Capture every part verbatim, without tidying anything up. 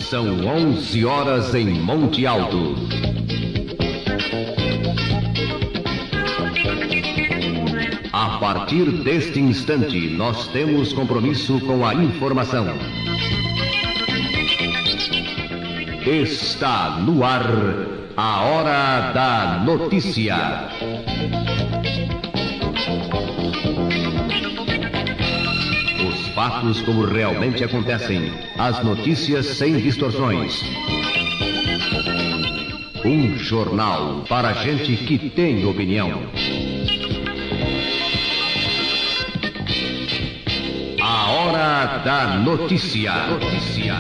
São onze horas em Monte Alto. A partir deste instante, nós temos compromisso com a informação. Está no ar a Hora da Notícia. Os fatos como realmente acontecem, as notícias sem distorções. Um jornal para gente que tem opinião. A Hora da Notícia. Notícia.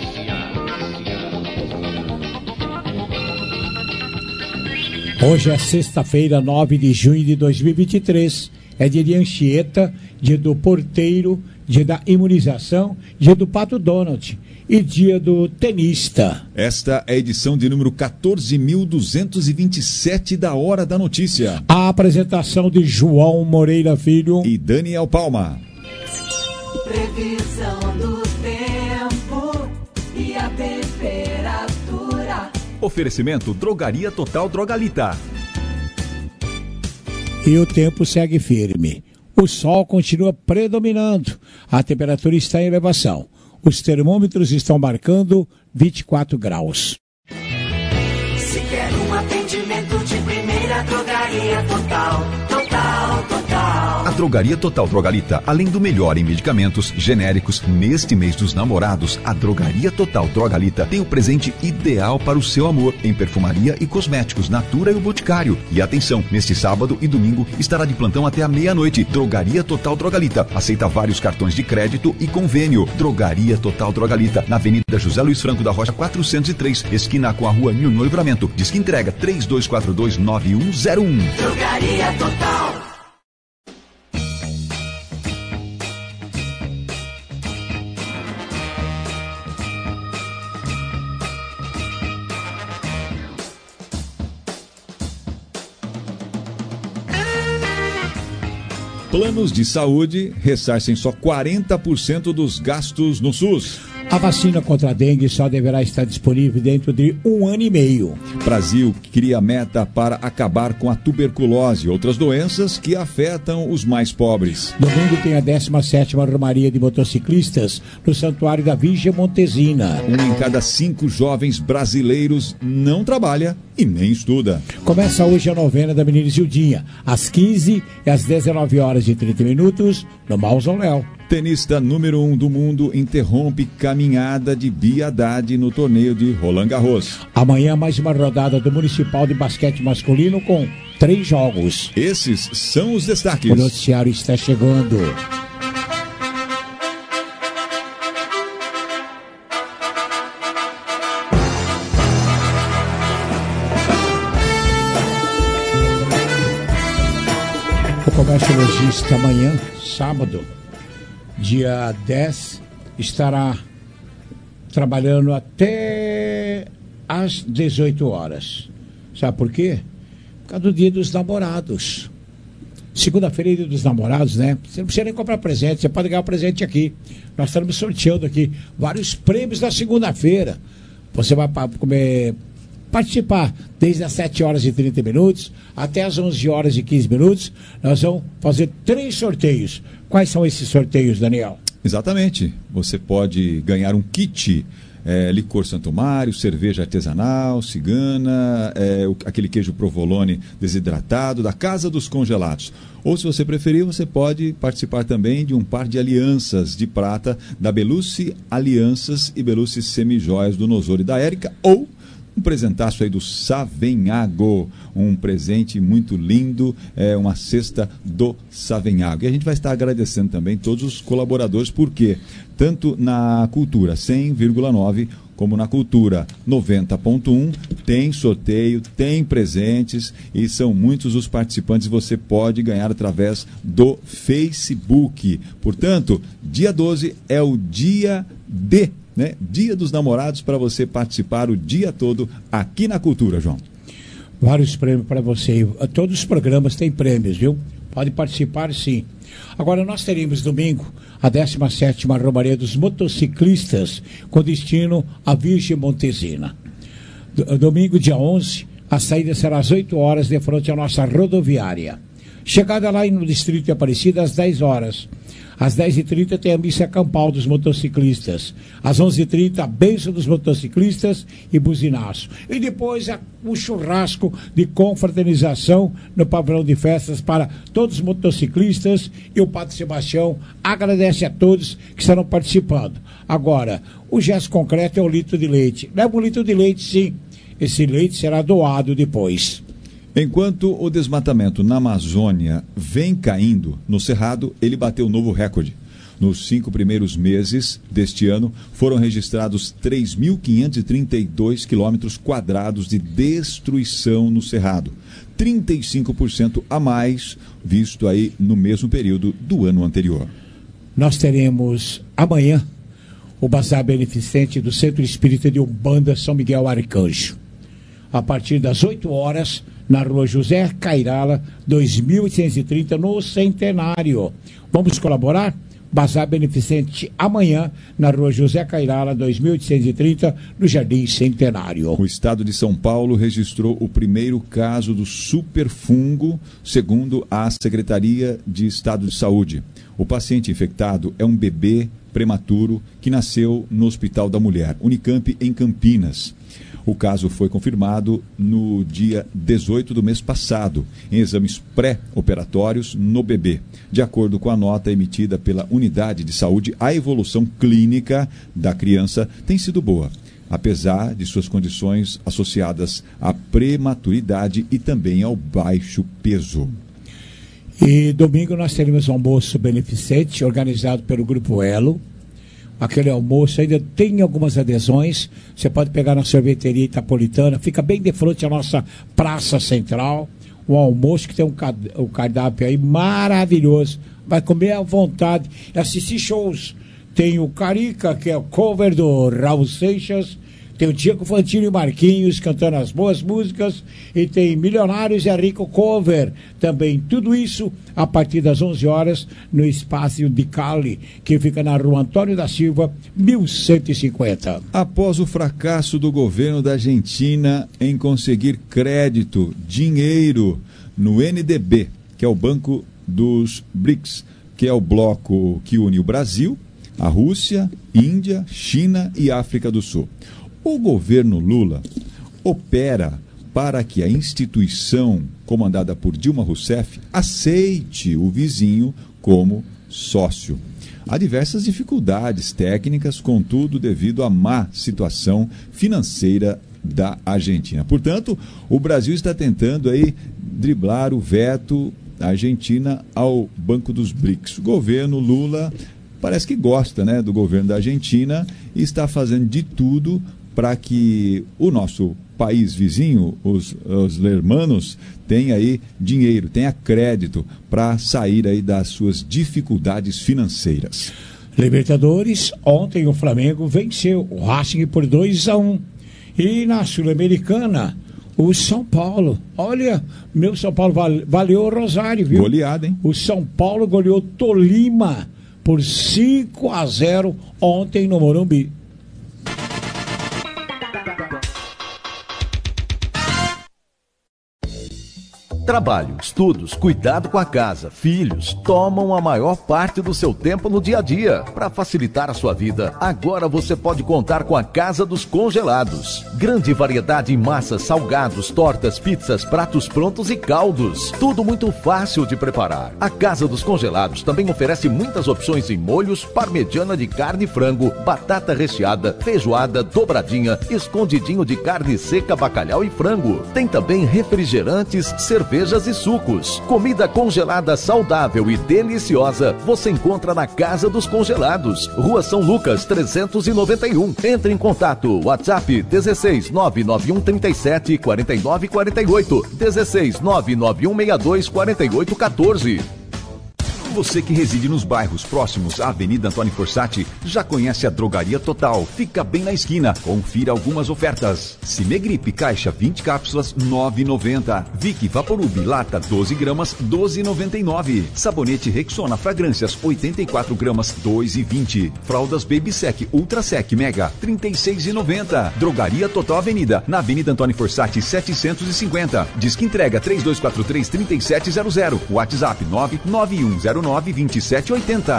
Hoje é sexta-feira, nove de junho de dois mil e vinte e três. É dia de Anchieta, dia do porteiro, dia da imunização, dia do Pato Donald e dia do tenista. Esta é a edição de número quatorze mil duzentos e vinte e sete da Hora da Notícia. A apresentação de João Moreira Filho e Daniel Palma. Previsão do tempo e a temperatura. Oferecimento Drogaria Total Drogalita. E o tempo segue firme. O sol continua predominando. A temperatura está em elevação. Os termômetros estão marcando vinte e quatro graus. Se quer um atendimento de primeira, Drogaria Total, Total, Total. A Drogaria Total Drogalita, além do melhor em medicamentos genéricos, neste mês dos namorados, a Drogaria Total Drogalita tem o presente ideal para o seu amor em perfumaria e cosméticos Natura e o Boticário. E atenção, neste sábado e domingo estará de plantão até a meia-noite. Drogaria Total Drogalita aceita vários cartões de crédito e convênio. Drogaria Total Drogalita, na Avenida José Luiz Franco da Rocha quatrocentos e três, esquina com a Rua Nhonhô Livramento. Disque entrega três dois quatro dois nove um zero um. Drogaria Total. Planos de saúde ressarcem só quarenta por cento dos gastos no SUS. A vacina contra a dengue só deverá estar disponível dentro de um ano e meio. Brasil cria meta para acabar com a tuberculose e outras doenças que afetam os mais pobres. Domingo tem a décima sétima Romaria de Motociclistas no Santuário da Virgem Montesina. Um em cada cinco jovens brasileiros não trabalha e nem estuda. Começa hoje a novena da Menina Zildinha, às quinze e às dezenove horas e trinta minutos, no Mausoléu. Tenista número um do mundo interrompe caminhada de Bia Haddad no torneio de Roland Garros. Amanhã mais uma rodada do Municipal de Basquete Masculino com três jogos. Esses são os destaques. O noticiário está chegando. O Comércio Logística amanhã, sábado, dia dez, estará trabalhando até às dezoito horas. Sabe por quê? Por causa do Dia dos Namorados. Segunda-feira é Dia dos Namorados, né? Você não precisa nem comprar presente, você pode ganhar um presente aqui. Nós estamos sorteando aqui vários prêmios da segunda-feira. Você vai comer... participar desde as sete horas e trinta minutos até as onze horas e quinze minutos. Nós vamos fazer três sorteios. Quais são esses sorteios, Daniel? Exatamente. Você pode ganhar um kit, é, licor Santo Mário, cerveja artesanal, cigana, é, o, aquele queijo provolone desidratado da Casa dos Congelados. Ou, se você preferir, você pode participar também de um par de alianças de prata da Belucci Alianças e Belucci Semijoias do Nosoro e da Érica, ou um presentaço aí do Savenhago, um presente muito lindo, é uma cesta do Savenhago. E a gente vai estar agradecendo também todos os colaboradores, porque tanto na Cultura cem vírgula nove como na Cultura noventa ponto um tem sorteio, tem presentes e são muitos os participantes. Você pode ganhar através do Facebook. Portanto, dia doze é o dia D, né? Dia dos Namorados, para você participar o dia todo aqui na Cultura, João. Vários prêmios para você. Todos os programas têm prêmios, viu? Pode participar, sim. Agora, nós teremos domingo a décima sétima Romaria dos Motociclistas, com destino à Virgem Montesina. Domingo, dia onze, a saída será às oito horas, de frente à nossa rodoviária. Chegada lá no Distrito de Aparecida às dez horas. Às dez e trinta tem a missa campal dos motociclistas. Às onze e trinta, a bênção dos motociclistas e buzinaço. E depois a, o churrasco de confraternização no pavilhão de festas para todos os motociclistas. E o Padre Sebastião agradece a todos que estarão participando. Agora, o gesto concreto é o litro de leite. Leva um litro de leite, sim. Esse leite será doado depois. Enquanto o desmatamento na Amazônia vem caindo, no Cerrado ele bateu novo recorde. Nos cinco primeiros meses deste ano, foram registrados três mil quinhentos e trinta e dois quilômetros quadrados de destruição no Cerrado. trinta e cinco por cento a mais, visto aí no mesmo período do ano anterior. Nós teremos amanhã o Bazar Beneficente do Centro Espírita de Umbanda São Miguel Arcanjo. A partir das oito horas, na rua José Cairala, dois mil oitocentos e trinta, no Centenário. Vamos colaborar? Bazar Beneficente amanhã, na rua José Cairala, dois mil oitocentos e trinta, no Jardim Centenário. O estado de São Paulo registrou o primeiro caso do superfungo, segundo a Secretaria de Estado de Saúde. O paciente infectado é um bebê prematuro que nasceu no Hospital da Mulher, Unicamp, em Campinas. O caso foi confirmado no dia dezoito do mês passado, em exames pré-operatórios no bebê. De acordo com a nota emitida pela Unidade de Saúde, a evolução clínica da criança tem sido boa, apesar de suas condições associadas à prematuridade e também ao baixo peso. E domingo nós teremos um almoço beneficente organizado pelo Grupo Elo. Aquele almoço ainda tem algumas adesões. Você pode pegar na sorveteria Itapolitana, fica bem de frente à nossa Praça Central. Um almoço que tem um, card... um cardápio aí maravilhoso. Vai comer à vontade, assistir shows. Tem o Carica, que é o cover do Raul Seixas. Tem o Diego Fantini e Marquinhos cantando as boas músicas. E tem Milionários e a Rico Cover. Também tudo isso a partir das onze horas no Espaço de Cali, que fica na rua Antônio da Silva, mil cento e cinquenta. Após o fracasso do governo da Argentina em conseguir crédito, dinheiro no N D B, que é o Banco dos BRICS, que é o bloco que une o Brasil, a Rússia, Índia, China e África do Sul. O governo Lula opera para que a instituição comandada por Dilma Rousseff aceite o vizinho como sócio. Há diversas dificuldades técnicas, contudo, devido à má situação financeira da Argentina. Portanto, o Brasil está tentando aí driblar o veto da Argentina ao Banco dos BRICS. O governo Lula parece que gosta, né, do governo da Argentina e está fazendo de tudo para que o nosso país vizinho, os, os hermanos, tenha aí dinheiro, tenha crédito para sair aí das suas dificuldades financeiras. Libertadores, ontem o Flamengo venceu o Racing por dois a um. E na Sul-Americana, o São Paulo, olha, meu São Paulo vale, valeu o Rosário, viu? Goleada, hein? O São Paulo goleou Tolima por cinco a zero ontem no Morumbi. Trabalho, estudos, cuidado com a casa, filhos, tomam a maior parte do seu tempo no dia a dia. Para facilitar a sua vida, agora você pode contar com a Casa dos Congelados. Grande variedade em massas, salgados, tortas, pizzas, pratos prontos e caldos. Tudo muito fácil de preparar. A Casa dos Congelados também oferece muitas opções em molhos, parmegiana de carne e frango, batata recheada, feijoada, dobradinha, escondidinho de carne seca, bacalhau e frango. Tem também refrigerantes, cerveja, cervejas e sucos. Comida congelada saudável e deliciosa você encontra na Casa dos Congelados, Rua São Lucas trezentos e noventa e um. Entre em contato, WhatsApp dezesseis nove nove um trinta e sete quarenta e nove quarenta e oito, dezesseis nove nove um seis dois quarenta e oito quatorze. Você que reside nos bairros próximos à Avenida Antônio Fossati já conhece a Drogaria Total. Fica bem na esquina. Confira algumas ofertas. Cimegripe caixa vinte cápsulas nove reais e noventa centavos. Vick Vaporub lata doze gramas doze reais e noventa e nove centavos. Sabonete Rexona Fragrâncias oitenta e quatro gramas dois reais e vinte centavos. Fraldas Baby Sec Ultra Sec Mega trinta e seis reais e noventa centavos. Drogaria Total Avenida na Avenida Antônio Fossati setecentos e cinquenta. Disque entrega três dois quatro três, três sete zero zero. WhatsApp nove nove um zero nove dois sete oito zero.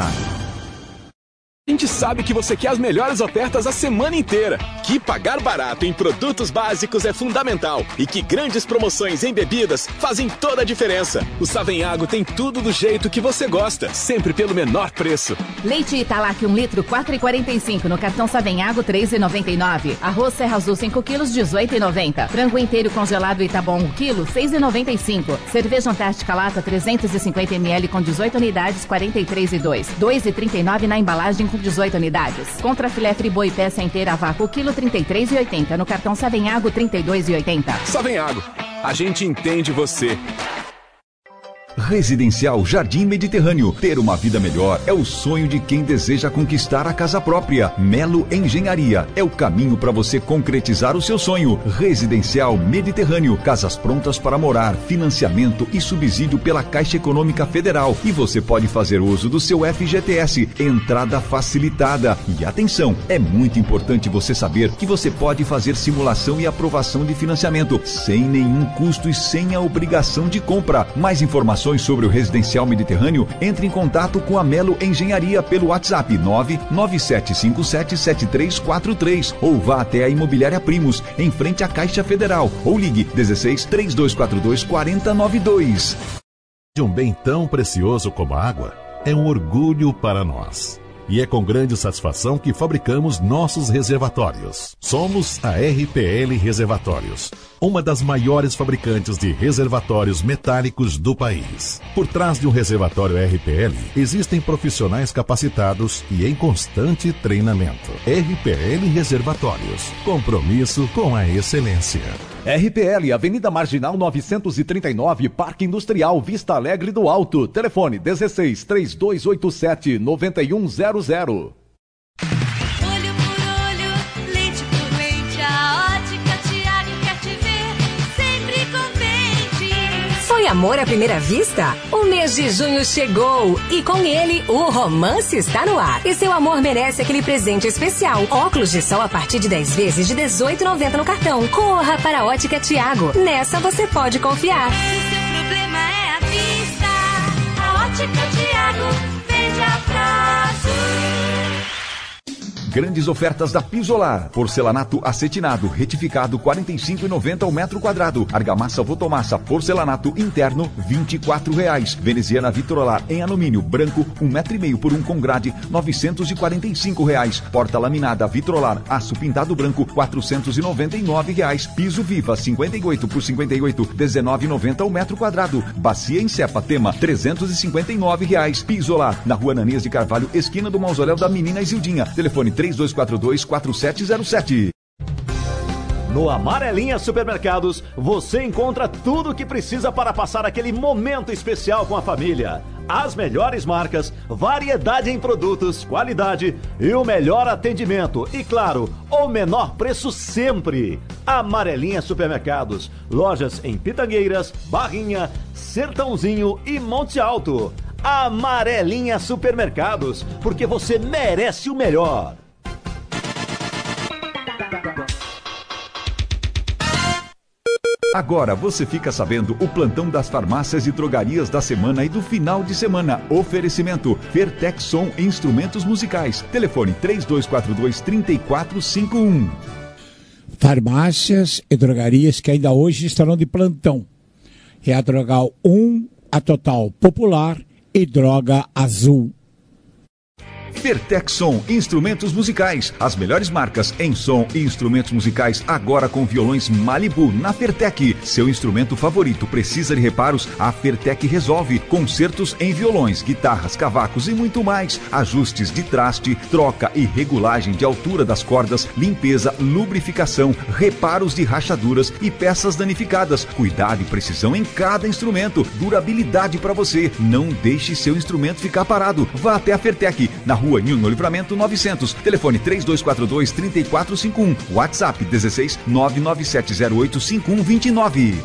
A gente sabe que você quer as melhores ofertas a semana inteira, que pagar barato em produtos básicos é fundamental e que grandes promoções em bebidas fazem toda a diferença. O Savenhago tem tudo do jeito que você gosta, sempre pelo menor preço. Leite Italac um litro, quatro reais e quarenta e cinco centavos, no cartão Savenhago três reais e noventa e nove centavos. Arroz Serra Azul cinco quilos, dezoito reais e noventa centavos. Frango inteiro congelado Itabom um quilo, seis reais e noventa e cinco centavos. Cerveja Antártica Lata trezentos e cinquenta mililitros com dezoito unidades, quarenta e três reais e dois centavos. dois reais e trinta e nove centavos na embalagem com dezoito unidades. Contra filé friboi peça inteira a vácuo, quilo trinta e três reais e oitenta centavos. No cartão Savenhago trinta e dois reais e oitenta centavos. Savenhago, a gente entende você. Residencial Jardim Mediterrâneo. Ter uma vida melhor é o sonho de quem deseja conquistar a casa própria. Melo Engenharia é o caminho para você concretizar o seu sonho. Residencial Mediterrâneo. Casas prontas para morar, financiamento e subsídio pela Caixa Econômica Federal. E você pode fazer uso do seu F G T S. Entrada facilitada. E atenção, é muito importante você saber que você pode fazer simulação e aprovação de financiamento sem nenhum custo e sem a obrigação de compra. Mais informações sobre o Residencial Mediterrâneo, entre em contato com a Melo Engenharia pelo WhatsApp nove nove sete cinco sete sete três quatro três ou vá até a Imobiliária Primos, em frente à Caixa Federal, ou ligue dezesseis, três dois quatro dois, quatro zero nove dois. De um bem tão precioso como a água, é um orgulho para nós. E é com grande satisfação que fabricamos nossos reservatórios. Somos a R P L Reservatórios, uma das maiores fabricantes de reservatórios metálicos do país. Por trás de um reservatório R P L, existem profissionais capacitados e em constante treinamento. R P L Reservatórios, compromisso com a excelência. R P L, Avenida Marginal novecentos e trinta e nove, Parque Industrial, Vista Alegre do Alto. Telefone dezesseis, três dois oito sete, nove um zero zero. Olho por olho, lente por lente, a Ótica Tiago quer te ver sempre contente. Foi amor à primeira vista? O mês de junho chegou e com ele o romance está no ar. E seu amor merece aquele presente especial. Óculos de sol a partir de dez vezes de dezoito reais e noventa centavos no cartão. Corra para a Ótica Tiago. Nessa você pode confiar. Se o seu problema é a vista, a Ótica Tiago vende a prazo. Grandes ofertas da Pisolar. Porcelanato acetinado, retificado, quarenta e cinco reais e noventa centavos ao metro quadrado. Argamassa Votomassa, porcelanato interno, vinte e quatro reais. Veneziana Vitrolar em alumínio branco, um metro e meio por um com grade, novecentos e quarenta e cinco reais. Porta laminada Vitrolar, aço pintado branco, quatrocentos e noventa e nove reais. Piso Viva, cinquenta e oito por cinquenta e oito, dezenove reais e noventa centavos ao metro quadrado. Bacia em Cepa Tema, trezentos e cinquenta e nove reais. Pisolar, na Rua Ananias de Carvalho, esquina do Mausoléu da Menina Isildinha. Telefone três dois quatro dois, quatro sete zero sete. No Amarelinha Supermercados, você encontra tudo o que precisa para passar aquele momento especial com a família. As melhores marcas, variedade em produtos, qualidade e o melhor atendimento. E claro, o menor preço sempre. Amarelinha Supermercados, lojas em Pitangueiras, Barrinha, Sertãozinho e Monte Alto. Amarelinha Supermercados, porque você merece o melhor. Agora você fica sabendo o plantão das farmácias e drogarias da semana e do final de semana. Oferecimento Fertex Som Instrumentos Musicais. Telefone três dois quatro dois, três quatro cinco um. Farmácias e drogarias que ainda hoje estarão de plantão. É a Drogal um, a Total Popular e Droga Azul. Fertexson Instrumentos Musicais. As melhores marcas em som e instrumentos musicais agora com violões Malibu na Fertec. Seu instrumento favorito precisa de reparos? A Fertec resolve. Concertos em violões, guitarras, cavacos e muito mais. Ajustes de traste, troca e regulagem de altura das cordas, limpeza, lubrificação, reparos de rachaduras e peças danificadas. Cuidado e precisão em cada instrumento. Durabilidade para você. Não deixe seu instrumento ficar parado. Vá até a Fertec, na rua Nilno Livramento novecentos. Telefone três dois quatro dois, três quatro cinco um. WhatsApp dezesseis nove nove sete zero oito cinco um dois nove.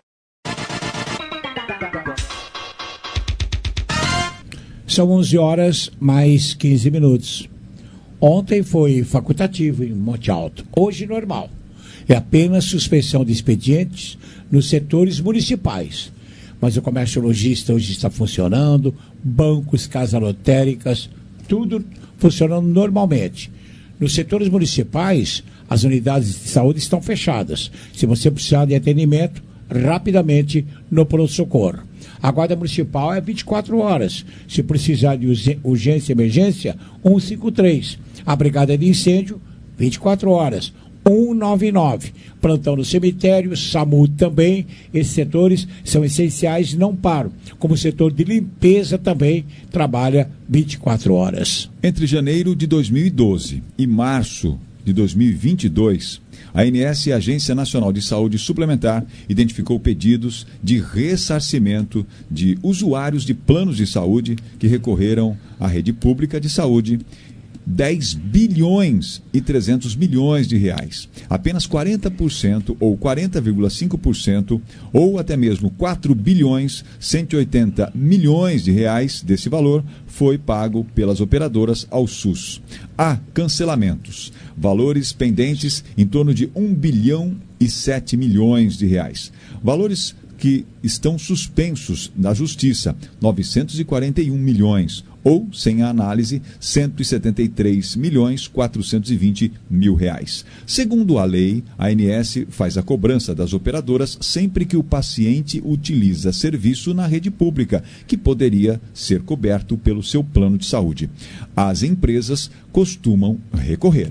São onze horas mais quinze minutos. Ontem foi facultativo em Monte Alto. Hoje normal. É apenas suspensão de expedientes nos setores municipais. Mas o comércio lojista hoje está funcionando, bancos, casas lotéricas, tudo funcionando normalmente. Nos setores municipais, as unidades de saúde estão fechadas. Se você precisar de atendimento, rapidamente no pronto-socorro. A Guarda Municipal é vinte e quatro horas. Se precisar de urgência e emergência, cento e cinquenta e três. A Brigada de Incêndio, vinte e quatro horas. cento e noventa e nove. Plantão no cemitério, SAMU também. Esses setores são essenciais e não param. Como o setor de limpeza também trabalha vinte e quatro horas. Entre janeiro de dois mil e doze e março de dois mil e vinte e dois, a A N S, a Agência Nacional de Saúde Suplementar, identificou pedidos de ressarcimento de usuários de planos de saúde que recorreram à rede pública de saúde, dez bilhões e trezentos milhões de reais. Apenas quarenta por cento ou quarenta vírgula cinco por cento ou até mesmo quatro bilhões cento e oitenta milhões de reais desse valor foi pago pelas operadoras ao SUS. Há cancelamentos, valores pendentes em torno de um bilhão e sete milhões de reais. Valores que estão suspensos na Justiça, novecentos e quarenta e um milhões, ou, sem a análise, cento e setenta e três milhões quatrocentos e vinte mil reais. Segundo a lei, a A N S faz a cobrança das operadoras sempre que o paciente utiliza serviço na rede pública, que poderia ser coberto pelo seu plano de saúde. As empresas costumam recorrer.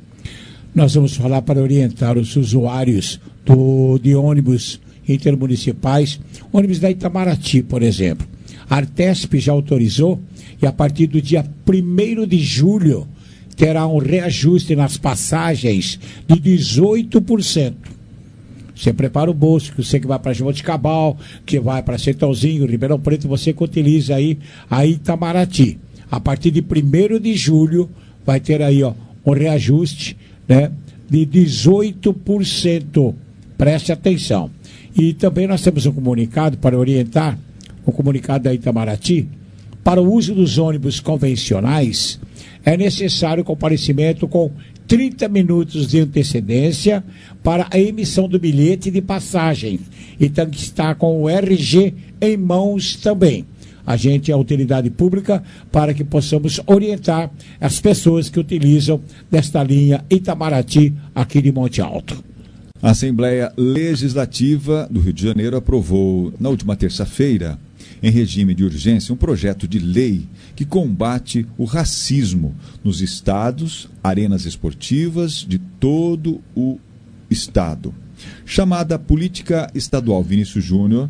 Nós vamos falar para orientar os usuários do, de ônibus intermunicipais, ônibus da Itamaraty, por exemplo. A Artesp já autorizou e a partir do dia primeiro de julho terá um reajuste nas passagens de dezoito por cento. Você prepara o bolso, que você que vai para Jaboticabal, que vai para Sertãozinho, Ribeirão Preto, você que utiliza aí a Itamaraty. A partir de primeiro de julho vai ter aí ó, um reajuste, né, de dezoito por cento. Preste atenção. E também nós temos um comunicado para orientar, um comunicado da Itamaraty. Para o uso dos ônibus convencionais, é necessário comparecimento com trinta minutos de antecedência para a emissão do bilhete de passagem. E tem que estar com o R G em mãos também. A gente é a utilidade pública para que possamos orientar as pessoas que utilizam desta linha Itamaraty aqui de Monte Alto. A Assembleia Legislativa do Rio de Janeiro aprovou, na última terça-feira, em regime de urgência, um projeto de lei que combate o racismo nos estados, arenas esportivas de todo o estado. Chamada Política Estadual Vinícius Júnior,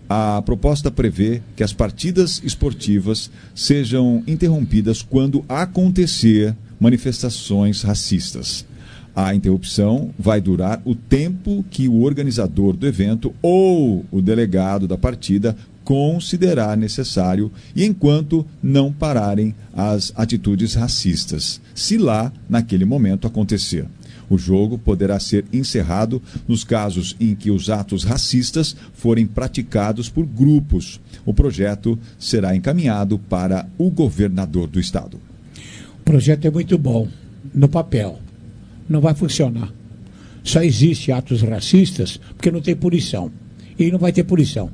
a proposta prevê que as partidas esportivas sejam interrompidas quando acontecer manifestações racistas. A interrupção vai durar o tempo que o organizador do evento ou o delegado da partida considerar necessário e enquanto não pararem as atitudes racistas, se lá, naquele momento, acontecer. O jogo poderá ser encerrado nos casos em que os atos racistas forem praticados por grupos. O projeto será encaminhado para o governador do estado. O projeto é muito bom, no papel. Não vai funcionar. Só existe atos racistas porque não tem punição. E não vai ter punição.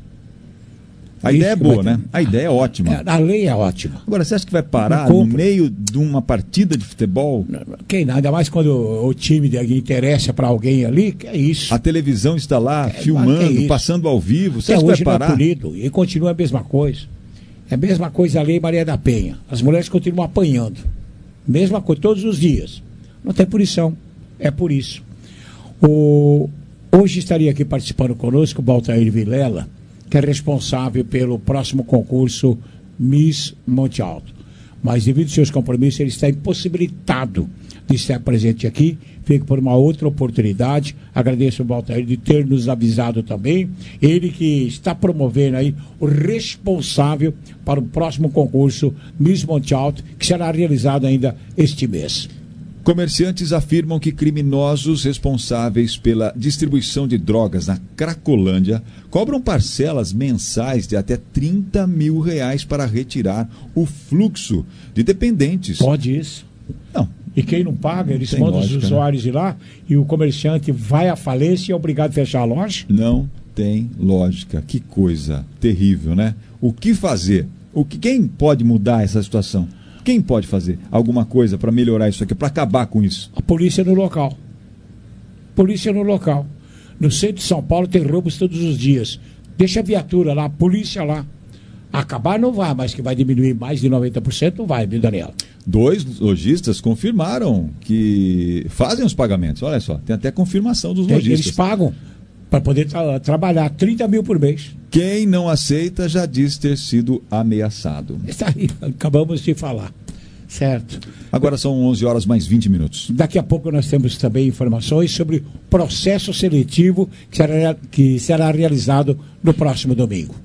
A Isso ideia é boa, né? A ideia é ótima. A lei é ótima. Agora, você acha que vai parar no meio de uma partida de futebol? Quem nada, mais quando o, o time de, interessa para alguém ali, que é isso. A televisão está lá, é, filmando, é passando ao vivo. Você Até acha que hoje vai parar? Não é punido, e continua a mesma coisa. É a mesma coisa a lei Maria da Penha. As mulheres continuam apanhando. Mesma coisa, todos os dias. Não tem punição. É por isso. O... Hoje estaria aqui participando conosco o Baltair Vilela, que é responsável pelo próximo concurso Miss Monte Alto. Mas devido aos seus compromissos, ele está impossibilitado de estar presente aqui. Fico por uma outra oportunidade. Agradeço ao Baltair de ter nos avisado também. Ele que está promovendo aí o responsável para o próximo concurso Miss Monte Alto, que será realizado ainda este mês. Comerciantes afirmam que criminosos responsáveis pela distribuição de drogas na Cracolândia cobram parcelas mensais de até trinta mil reais para retirar o fluxo de dependentes. Pode isso? Não. E quem não paga, eles Tem mandam lógica, os usuários, né, ir lá e o comerciante vai à falência e é obrigado a fechar a loja? Não tem lógica. Que coisa terrível, né? O que fazer? O que, quem pode mudar essa situação? Quem pode fazer alguma coisa para melhorar isso aqui, para acabar com isso? A polícia no local. Polícia no local. No centro de São Paulo tem roubos todos os dias. Deixa a viatura lá, a polícia lá. Acabar não vai, mas que vai diminuir mais de noventa por cento não vai, viu, Daniel? Dois lojistas confirmaram que fazem os pagamentos. Olha só, tem até confirmação dos Tem, lojistas. eles pagam para poder tra- trabalhar trinta mil por mês. Quem não aceita já diz ter sido ameaçado. Está aí, acabamos de falar. Certo. Agora são onze horas mais vinte minutos. Daqui a pouco nós temos também informações sobre o processo seletivo que será, que será realizado no próximo domingo.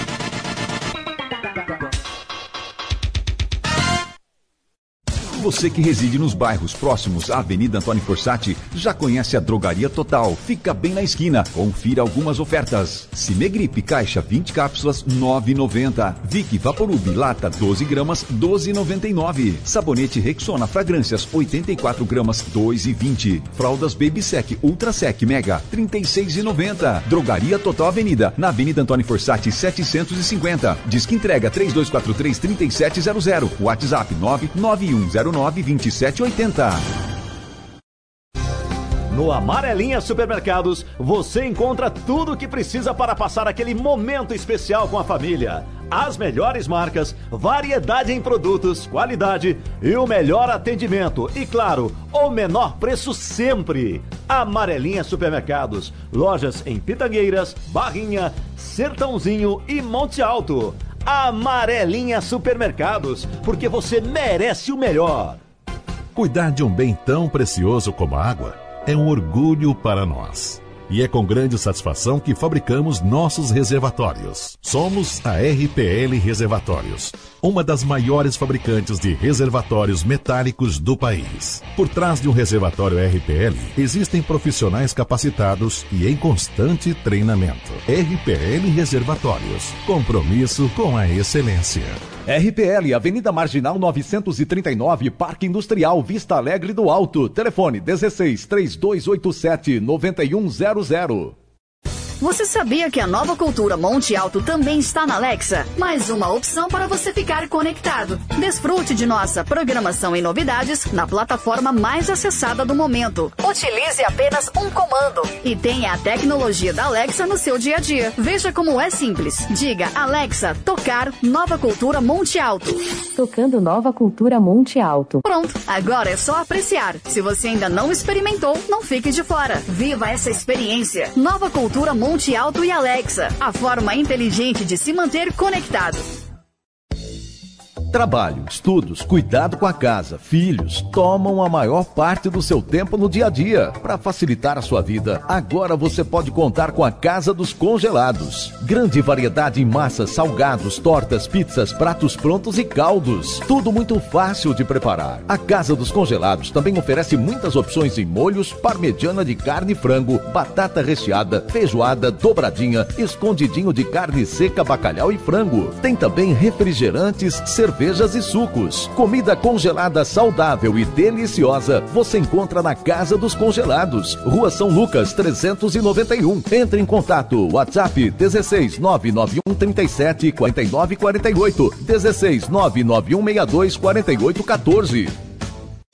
Você que reside nos bairros próximos à Avenida Antônio Fossati já conhece a Drogaria Total. Fica bem na esquina. Confira algumas ofertas. Cimegripe caixa vinte cápsulas nove reais e noventa centavos. Vic Vaporub lata doze gramas doze reais e noventa e nove centavos. Sabonete Rexona fragrâncias oitenta e quatro gramas dois reais e vinte centavos. Fraldas Baby Sec Ultra Sec Mega trinta e seis reais e noventa centavos. Drogaria Total Avenida na Avenida Antônio Fossati setecentos e cinquenta. Disque entrega três dois quatro três três sete zero zero. WhatsApp nove nove um zero nove vinte e sete oitenta. No Amarelinha Supermercados, você encontra tudo o que precisa para passar aquele momento especial com a família. As melhores marcas, variedade em produtos, qualidade e o melhor atendimento. E claro, o menor preço sempre. Amarelinha Supermercados, lojas em Pitangueiras, Barrinha, Sertãozinho e Monte Alto. Amarelinha Supermercados, porque você merece o melhor. Cuidar de um bem tão precioso como a água é um orgulho para nós. E é com grande satisfação que fabricamos nossos reservatórios. Somos a R P L Reservatórios, uma das maiores fabricantes de reservatórios metálicos do país. Por trás de um reservatório R P L, existem profissionais capacitados e em constante treinamento. R P L Reservatórios, compromisso com a excelência. R P L, Avenida Marginal novecentos e trinta e nove, Parque Industrial, Vista Alegre do Alto. Telefone dezesseis, três dois oito sete, nove um zero zero. Você sabia que a Nova Cultura Monte Alto também está na Alexa? Mais uma opção para você ficar conectado. Desfrute de nossa programação e novidades na plataforma mais acessada do momento. Utilize apenas um comando e tenha a tecnologia da Alexa no seu dia a dia. Veja como é simples. Diga, Alexa, tocar Nova Cultura Monte Alto. Tocando Nova Cultura Monte Alto. Pronto, agora é só apreciar. Se você ainda não experimentou, não fique de fora. Viva essa experiência. Nova Cultura Monte Alto e Alexa, a forma inteligente de se manter conectado. Trabalho, estudos, cuidado com a casa, filhos, tomam a maior parte do seu tempo no dia a dia. Para facilitar a sua vida, agora você pode contar com a Casa dos Congelados. Grande variedade em massas, salgados, tortas, pizzas, pratos prontos e caldos. Tudo muito fácil de preparar. A Casa dos Congelados também oferece muitas opções em molhos, parmegiana de carne e frango, batata recheada, feijoada, dobradinha, escondidinho de carne seca, bacalhau e frango. Tem também refrigerantes, cerveja, cervejas e sucos. Comida congelada saudável e deliciosa você encontra na Casa dos Congelados, Rua São Lucas trezentos e noventa e um. Entre em contato, WhatsApp dezesseis, nove nove um, trinta e sete, quarenta e nove, quarenta e oito, dezesseis, nove nove um, sessenta e dois, quarenta e oito, quatorze.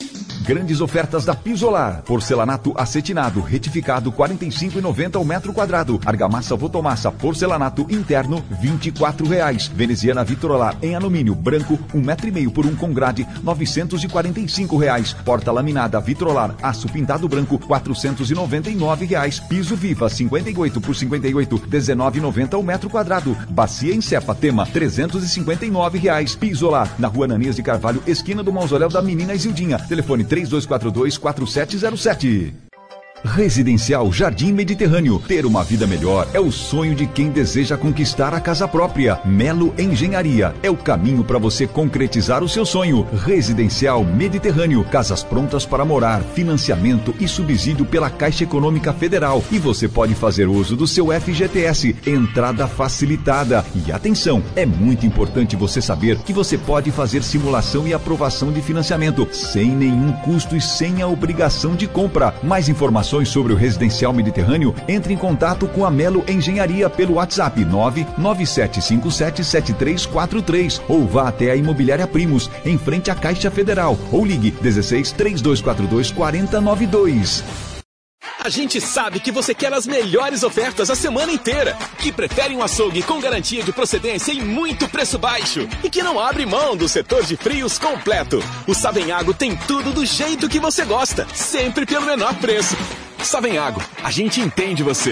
grandes ofertas da Pisolar. Porcelanato acetinado, retificado, quarenta e cinco reais e noventa centavos o metro quadrado. Argamassa Votomassa, porcelanato interno, vinte e quatro reais. Veneziana Vitrolar em alumínio branco, um metro e meio por um com grade, novecentos e quarenta e cinco reais. Porta laminada Vitrolar, aço pintado branco, quatrocentos e noventa e nove reais. Piso Viva, cinquenta e oito por cinquenta e oito, dezenove reais e noventa centavos o metro quadrado. Bacia em Cepa Tema, trezentos e cinquenta e nove reais. Pisolar, na Rua Ananias de Carvalho, esquina do Mausoléu da Menina Isildinha. Telefone três dois quatro dois, quatro sete zero sete. Residencial Jardim Mediterrâneo. Ter uma vida melhor é o sonho de quem deseja conquistar a casa própria. Melo Engenharia é o caminho para você concretizar o seu sonho. Residencial Mediterrâneo. Casas prontas para morar, financiamento e subsídio pela Caixa Econômica Federal. E você pode fazer uso do seu F G T S. Entrada facilitada. E atenção, é muito importante você saber que você pode fazer simulação e aprovação de financiamento sem nenhum custo e sem a obrigação de compra. Mais informações sobre o Residencial Mediterrâneo, entre em contato com a Melo Engenharia pelo WhatsApp nove nove sete cinco sete sete três quatro três ou vá até a Imobiliária Primos, em frente à Caixa Federal, ou ligue dezesseis, três dois quatro dois, quatro zero nove dois. A gente sabe que você quer as melhores ofertas a semana inteira, que prefere um açougue com garantia de procedência e muito preço baixo, e que não abre mão do setor de frios completo. O Savenhago tem tudo do jeito que você gosta, sempre pelo menor preço. Savenhago, a gente entende você.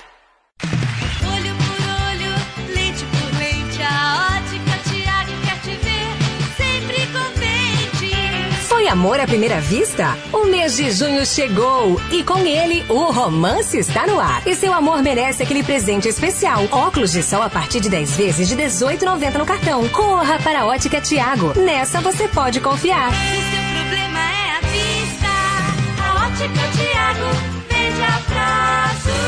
Olho por olho, lente por lente, a Ótica Tiago quer te ver sempre contente. Foi amor à primeira vista? O mês de junho chegou e com ele o romance está no ar. E seu amor merece aquele presente especial. Óculos de sol a partir de dez vezes de dezoito reais e noventa centavos no cartão. Corra para a Ótica Tiago. Nessa você pode confiar. O seu problema é a vista. A Ótica Tiago vende a prazo.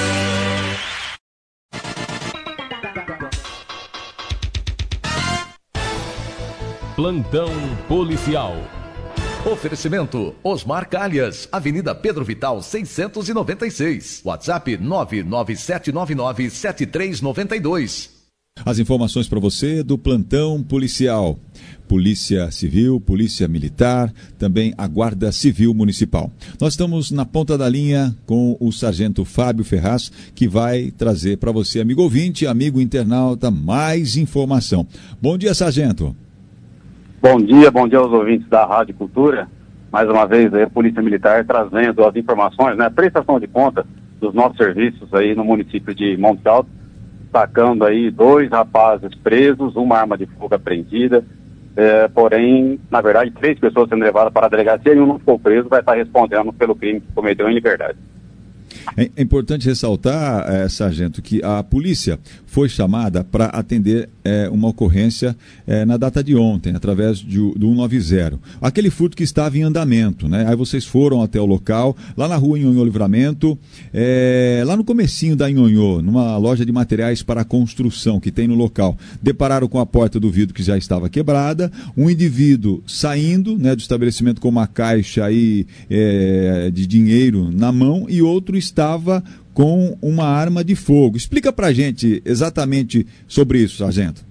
Plantão policial. Oferecimento Osmar Calhas, Avenida Pedro Vital seiscentos e noventa e seis. WhatsApp nove nove sete nove nove sete três nove dois. As informações para você do plantão policial. Polícia Civil, Polícia Militar, também a Guarda Civil Municipal. Nós estamos na ponta da linha com o Sargento Fábio Ferraz, que vai trazer para você, amigo ouvinte, amigo internauta, mais informação. Bom dia, Sargento. Bom dia, bom dia aos ouvintes da Rádio Cultura. Mais uma vez aí a Polícia Militar trazendo as informações, né, prestação de conta dos nossos serviços aí no município de Monte Alto, destacando aí dois rapazes presos, uma arma de fogo apreendida, é, porém, na verdade, três pessoas sendo levadas para a delegacia e um não ficou preso, vai estar respondendo pelo crime que cometeu em liberdade. É, é importante ressaltar, é, Sargento, que a polícia foi chamada para atender é, uma ocorrência é, na data de ontem, através de, do cento e noventa. Aquele furto que estava em andamento, né? Aí vocês foram até o local, lá na rua Nhonhô Livramento, é, lá no comecinho da Nhonhô, numa loja de materiais para construção que tem no local. Depararam com a porta do vidro que já estava quebrada, um indivíduo saindo, né, do estabelecimento com uma caixa aí, é, de dinheiro na mão e outro estava com uma arma de fogo. Explica pra gente exatamente sobre isso, Sargento.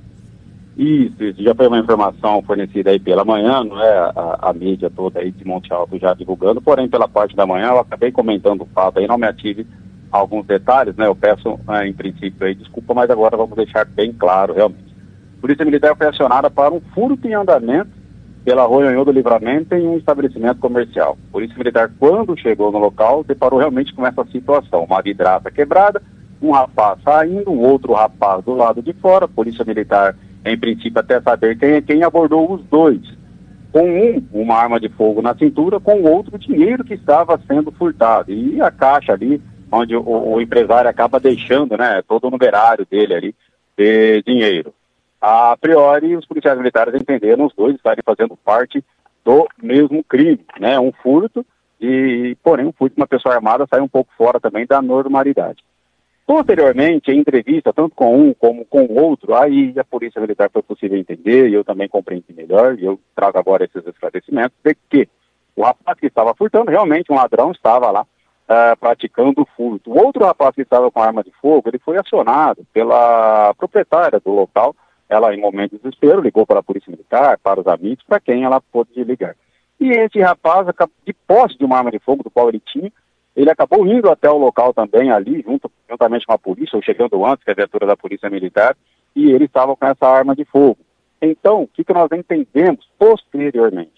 Isso, isso. Já foi uma informação fornecida aí pela manhã, não é? A, a mídia toda aí de Monte Alto já divulgando, porém pela parte da manhã eu acabei comentando o fato aí, não me ative alguns detalhes, né? Eu peço, é, em princípio aí, desculpa, mas agora vamos deixar bem claro, realmente. A Polícia Militar foi acionada para um furto em andamento pela Rua Nhonhô do Livramento em um estabelecimento comercial. A Polícia Militar, quando chegou no local, deparou realmente com essa situação. Uma vidraça quebrada, um rapaz saindo, um outro rapaz do lado de fora. A Polícia Militar, em princípio, até saber quem é quem, abordou os dois. Com um, uma arma de fogo na cintura, com o outro, dinheiro que estava sendo furtado. E a caixa ali, onde o, o empresário acaba deixando, né, todo o numerário dele ali, de dinheiro. A priori, os policiais militares entenderam os dois estarem fazendo parte do mesmo crime, né? Um furto, e porém um furto de uma pessoa armada sai um pouco fora também da normalidade. Posteriormente, em entrevista, tanto com um como com o outro, aí a Polícia Militar foi possível entender, e eu também compreendi melhor, e eu trago agora esses esclarecimentos, de que o rapaz que estava furtando, realmente um ladrão estava lá uh, praticando o furto. O outro rapaz que estava com arma de fogo, ele foi acionado pela proprietária do local. Ela, em momento de desespero, ligou para a Polícia Militar, para os amigos, para quem ela pôde ligar. E esse rapaz, de posse de uma arma de fogo do qual ele tinha, ele acabou indo até o local também ali, junto, juntamente com a polícia, ou chegando antes, que é a viatura da Polícia Militar, e ele estava com essa arma de fogo. Então, o que, que nós entendemos posteriormente?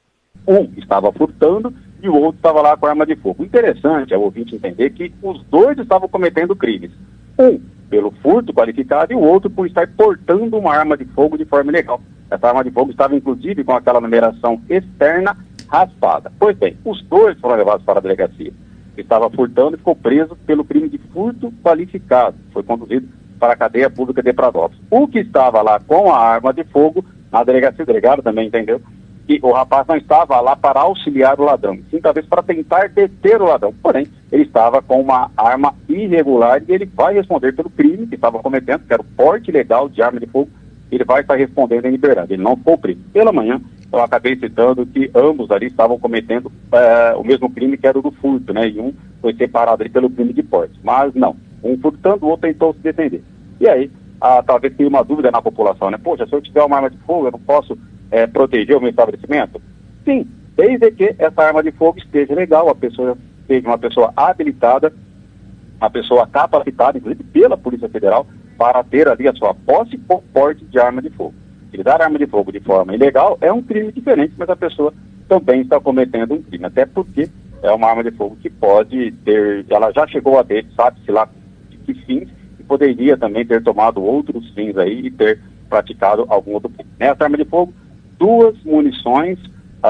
Um estava furtando e o outro estava lá com a arma de fogo. Interessante é o ouvinte entender que os dois estavam cometendo crimes. Um pelo furto qualificado e o outro por estar portando uma arma de fogo de forma ilegal. Essa arma de fogo estava inclusive com aquela numeração externa raspada. Pois bem, os dois foram levados para a delegacia. Estava furtando e ficou preso pelo crime de furto qualificado. Foi conduzido para a cadeia pública de Pradópolis. O que estava lá com a arma de fogo, na delegacia, o delegado também entendeu, que o rapaz não estava lá para auxiliar o ladrão, sim talvez para tentar deter o ladrão. Porém, ele estava com uma arma irregular e ele vai responder pelo crime que estava cometendo, que era o porte ilegal de arma de fogo. Ele vai estar respondendo em liberdade. Ele não ficou preso. Pela manhã, eu acabei citando que ambos ali estavam cometendo é, o mesmo crime que era o do furto, né? E um foi separado ali pelo crime de porte. Mas não, um furtando, o outro tentou se defender. E aí, ah, talvez tenha uma dúvida na população, né? Poxa, se eu tiver uma arma de fogo, eu não posso é, proteger o meu estabelecimento? Sim, desde que essa arma de fogo esteja legal, a pessoa seja uma pessoa habilitada, uma pessoa capacitada, inclusive pela Polícia Federal, para ter ali a sua posse ou porte de arma de fogo. Utilizar arma de fogo de forma ilegal é um crime diferente, mas a pessoa também está cometendo um crime, até porque é uma arma de fogo que pode ter, ela já chegou a ter, sabe-se lá de que fins, e poderia também ter tomado outros fins aí e ter praticado algum outro crime. Nessa arma de fogo, duas munições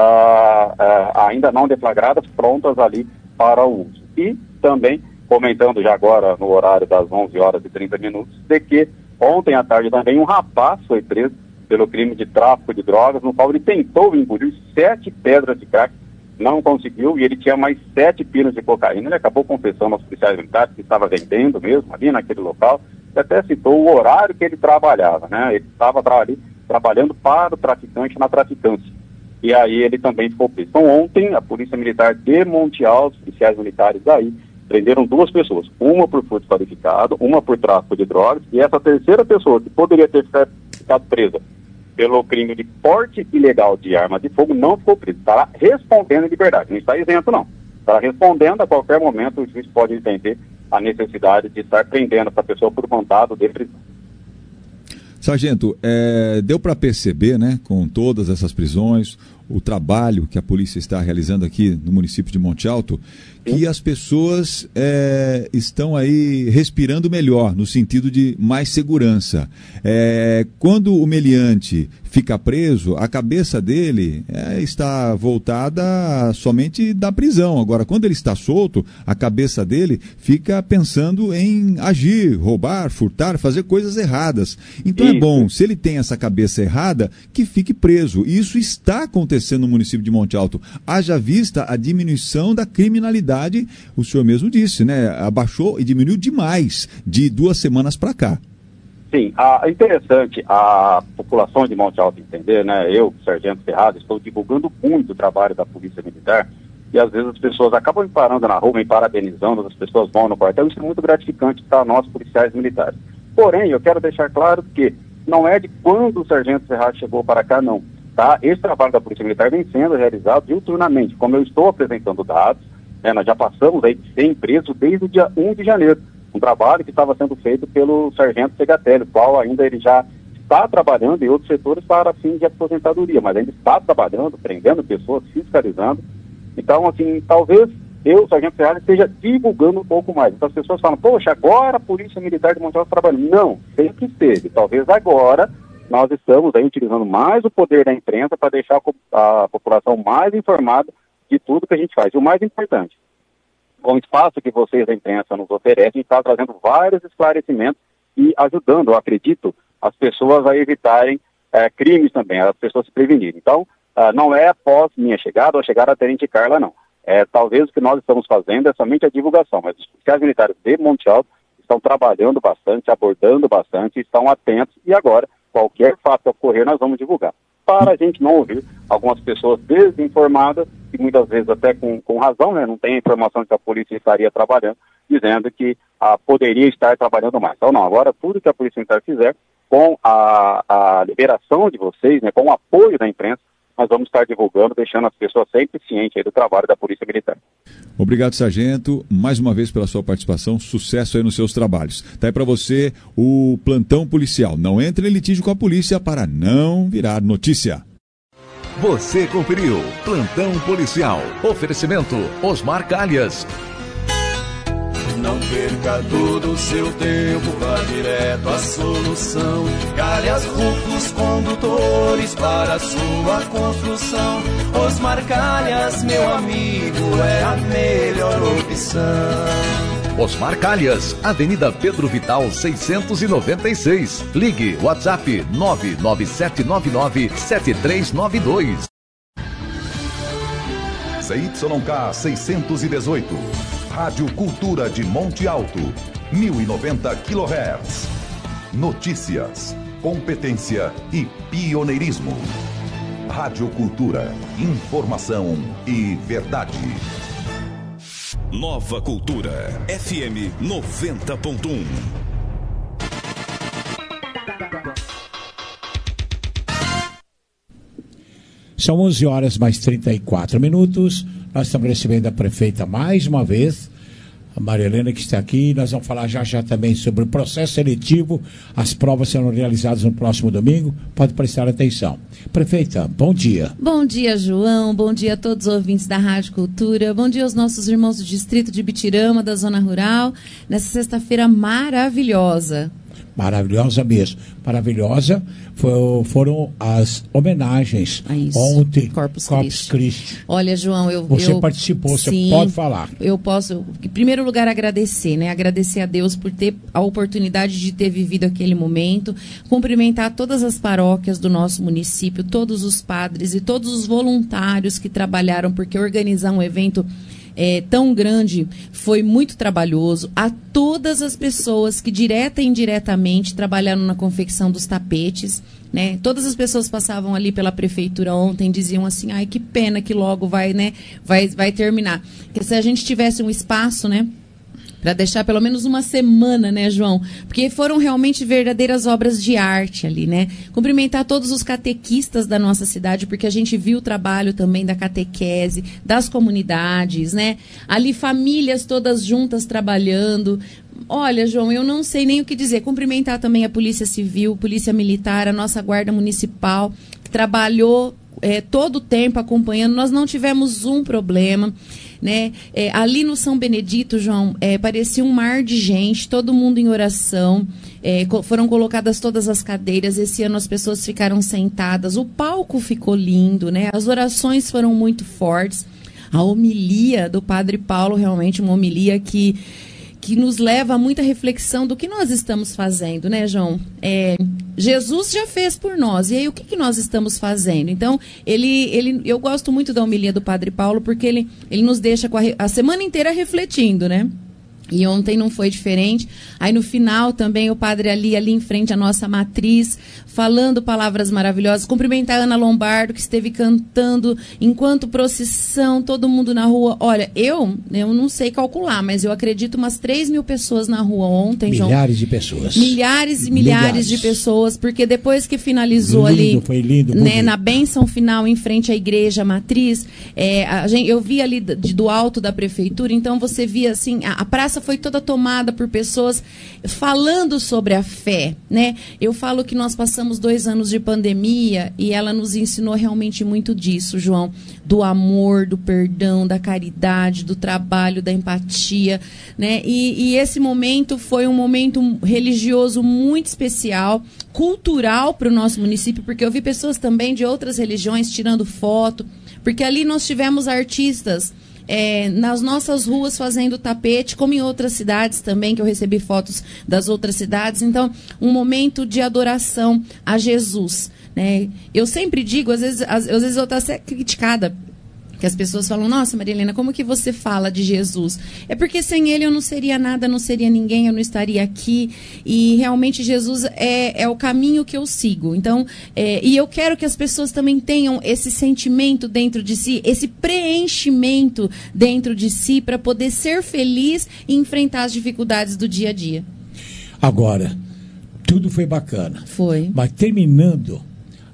ah, ah, ainda não deflagradas, prontas ali para o uso. E também, comentando já agora no horário das onze horas e trinta minutos, de que ontem à tarde também um rapaz foi preso pelo crime de tráfico de drogas, no qual ele tentou engolir sete pedras de crack, não conseguiu, e ele tinha mais sete pinos de cocaína. Ele acabou confessando aos policiais militares que estava vendendo mesmo ali naquele local, e até citou o horário que ele trabalhava, né? Ele estava ali trabalhando para o traficante na traficância. E aí ele também ficou preso. Então ontem a Polícia Militar de Monte Alto, os policiais militares aí, prenderam duas pessoas, uma por furto qualificado, uma por tráfico de drogas, e essa terceira pessoa que poderia ter ficado presa pelo crime de porte ilegal de arma de fogo não ficou preso, estará respondendo em liberdade, não está isento não, estará respondendo. A qualquer momento o juiz pode entender a necessidade de estar prendendo essa pessoa por mandado de prisão. Sargento, é, deu para perceber, né, com todas essas prisões, o trabalho que a polícia está realizando aqui no município de Monte Alto, que as pessoas é, estão aí respirando melhor, no sentido de mais segurança. É, quando o meliante fica preso, a cabeça dele é, está voltada somente da prisão. Agora, quando ele está solto, a cabeça dele fica pensando em agir, roubar, furtar, fazer coisas erradas. Então é bom, se ele tem essa cabeça errada, que fique preso. E isso está acontecendo no município de Monte Alto. Haja vista a diminuição da criminalidade, o senhor mesmo disse, né? Abaixou e diminuiu demais de duas semanas para cá. Sim, é interessante a população de Monte Alto entender, né? Eu, Sargento Ferrado, estou divulgando muito o trabalho da Polícia Militar e às vezes as pessoas acabam me parando na rua, me parabenizando, as pessoas vão no quartel. Isso é muito gratificante para nós policiais militares. Porém, eu quero deixar claro que não é de quando o Sargento Ferrado chegou para cá, não. Tá? Esse trabalho da Polícia Militar vem sendo realizado diuturnamente, como eu estou apresentando dados, né? Nós já passamos aí de cem presos desde o dia um de janeiro, um trabalho que estava sendo feito pelo Sargento Segatelli, o qual ainda ele já está trabalhando em outros setores para fins de aposentadoria, mas ainda está trabalhando, prendendo pessoas, fiscalizando. Então, assim, talvez eu, Sargento Ferrari, esteja divulgando um pouco mais. Então as pessoas falam, poxa, agora a Polícia Militar de Monte Alto está trabalhando. Não, sempre esteve. Talvez agora nós estamos aí utilizando mais o poder da imprensa para deixar a, a população mais informada de tudo que a gente faz. E o mais importante, com o espaço que vocês da imprensa nos oferecem, a gente está trazendo vários esclarecimentos e ajudando, eu acredito, as pessoas a evitarem é, crimes também, as pessoas se prevenirem. Então, uh, não é após minha chegada ou chegar a Tenente Carla, não. É, talvez o que nós estamos fazendo é somente a divulgação, mas os policiais militares de Monte Alto estão trabalhando bastante, abordando bastante, estão atentos e agora, qualquer fato que ocorrer, nós vamos divulgar. Para a gente não ouvir algumas pessoas desinformadas, e muitas vezes até com, com razão, né, não tem informação de que a polícia estaria trabalhando, dizendo que ah, poderia estar trabalhando mais. Então não, agora tudo que a Polícia Militar fizer, com a, a liberação de vocês, né, com o apoio da imprensa, nós vamos estar divulgando, deixando as pessoas sempre cientes aí do trabalho da Polícia Militar. Obrigado, sargento, mais uma vez pela sua participação, sucesso aí nos seus trabalhos. Tá aí para você o plantão policial. Não entre em litígio com a polícia para não virar notícia. Você conferiu Plantão Policial. Oferecimento Osmar Calhas. Não perca todo o seu tempo, vá direto à solução. Calhas Rufos Condutores para a sua construção. Osmar Calhas, meu amigo, é a melhor opção. Osmar Calhas, Avenida Pedro Vital seiscentos e noventa e seis. Ligue WhatsApp nove nove sete nove nove sete três nove dois. Z Y K seiscentos e dezoito. Rádio Cultura de Monte Alto, mil e noventa quilohertz. Notícias, competência e pioneirismo. Rádio Cultura, informação e verdade. Nova Cultura, F M noventa ponto um. São onze horas mais trinta e quatro minutos. Nós estamos recebendo a prefeita mais uma vez, a Maria Helena, que está aqui. Nós vamos falar já já também sobre o processo seletivo. As provas serão realizadas no próximo domingo. Pode prestar atenção. Prefeita, bom dia. Bom dia, João. Bom dia a todos os ouvintes da Rádio Cultura. Bom dia aos nossos irmãos do Distrito de Bitirama, da Zona Rural, nessa sexta-feira maravilhosa. Maravilhosa mesmo. Maravilhosa foi, foram as homenagens ontem. Corpus, Corpus Christi. Olha, João, eu... Você eu, participou, você sim, pode falar. Eu posso, em primeiro lugar, agradecer, né? Agradecer a Deus por ter a oportunidade de ter vivido aquele momento, cumprimentar todas as paróquias do nosso município, todos os padres e todos os voluntários que trabalharam, porque organizar um evento É, tão grande foi muito trabalhoso. A todas as pessoas que direta e indiretamente trabalharam na confecção dos tapetes, né? Todas as pessoas passavam ali pela prefeitura ontem, diziam assim, ai, que pena que logo vai, né, vai, vai terminar. Porque se a gente tivesse um espaço, né, para deixar pelo menos uma semana, né, João? Porque foram realmente verdadeiras obras de arte ali, né? Cumprimentar todos os catequistas da nossa cidade, porque a gente viu o trabalho também da catequese, das comunidades, né? Ali famílias todas juntas trabalhando. Olha, João, eu não sei nem o que dizer. Cumprimentar também a Polícia Civil, Polícia Militar, a nossa Guarda Municipal, que trabalhou é, todo o tempo acompanhando. Nós não tivemos um problema. Né? É, ali no São Benedito, João, é, parecia um mar de gente, todo mundo em oração, é, co- foram colocadas todas as cadeiras. Esse ano as pessoas ficaram sentadas, o palco ficou lindo, né? As orações foram muito fortes. A homilia do Padre Paulo, realmente uma homilia que que nos leva a muita reflexão do que nós estamos fazendo, né, João? É, Jesus já fez por nós, e aí o que, que nós estamos fazendo? Então, ele, ele, eu gosto muito da homilia do Padre Paulo, porque ele, ele nos deixa com a, a semana inteira refletindo, né? E ontem não foi diferente. Aí no final também o padre ali, ali em frente à nossa matriz, falando palavras maravilhosas. Cumprimentar a Ana Lombardo, que esteve cantando enquanto procissão, todo mundo na rua. Olha, eu, eu não sei calcular, mas eu acredito umas três mil pessoas na rua ontem, João. Milhares de pessoas. Milhares e milhares, milhares de pessoas, porque depois que finalizou lindo, ali, foi lindo, né, na bênção final em frente à igreja matriz, é, a gente, eu vi ali de, do alto da prefeitura, então você via assim, a, a praça foi toda tomada por pessoas falando sobre a fé, né? Eu falo que nós passamos dois anos de pandemia e ela nos ensinou realmente muito disso, João, do amor, do perdão, da caridade, do trabalho, da empatia, né? E, e esse momento foi um momento religioso muito especial, cultural para o nosso município, porque eu vi pessoas também de outras religiões tirando foto, porque ali nós tivemos artistas É, nas nossas ruas fazendo tapete, como em outras cidades também, que eu recebi fotos das outras cidades. Então, um momento de adoração a Jesus, né? Eu sempre digo, às vezes, às, às vezes eu estou até criticada, que as pessoas falam, nossa, Maria Helena, como que você fala de Jesus? É porque sem ele eu não seria nada, não seria ninguém, eu não estaria aqui. E realmente Jesus é, é o caminho que eu sigo. Então, é, e eu quero que as pessoas também tenham esse sentimento dentro de si, esse preenchimento dentro de si, para poder ser feliz e enfrentar as dificuldades do dia a dia. Agora, tudo foi bacana. Foi. Mas terminando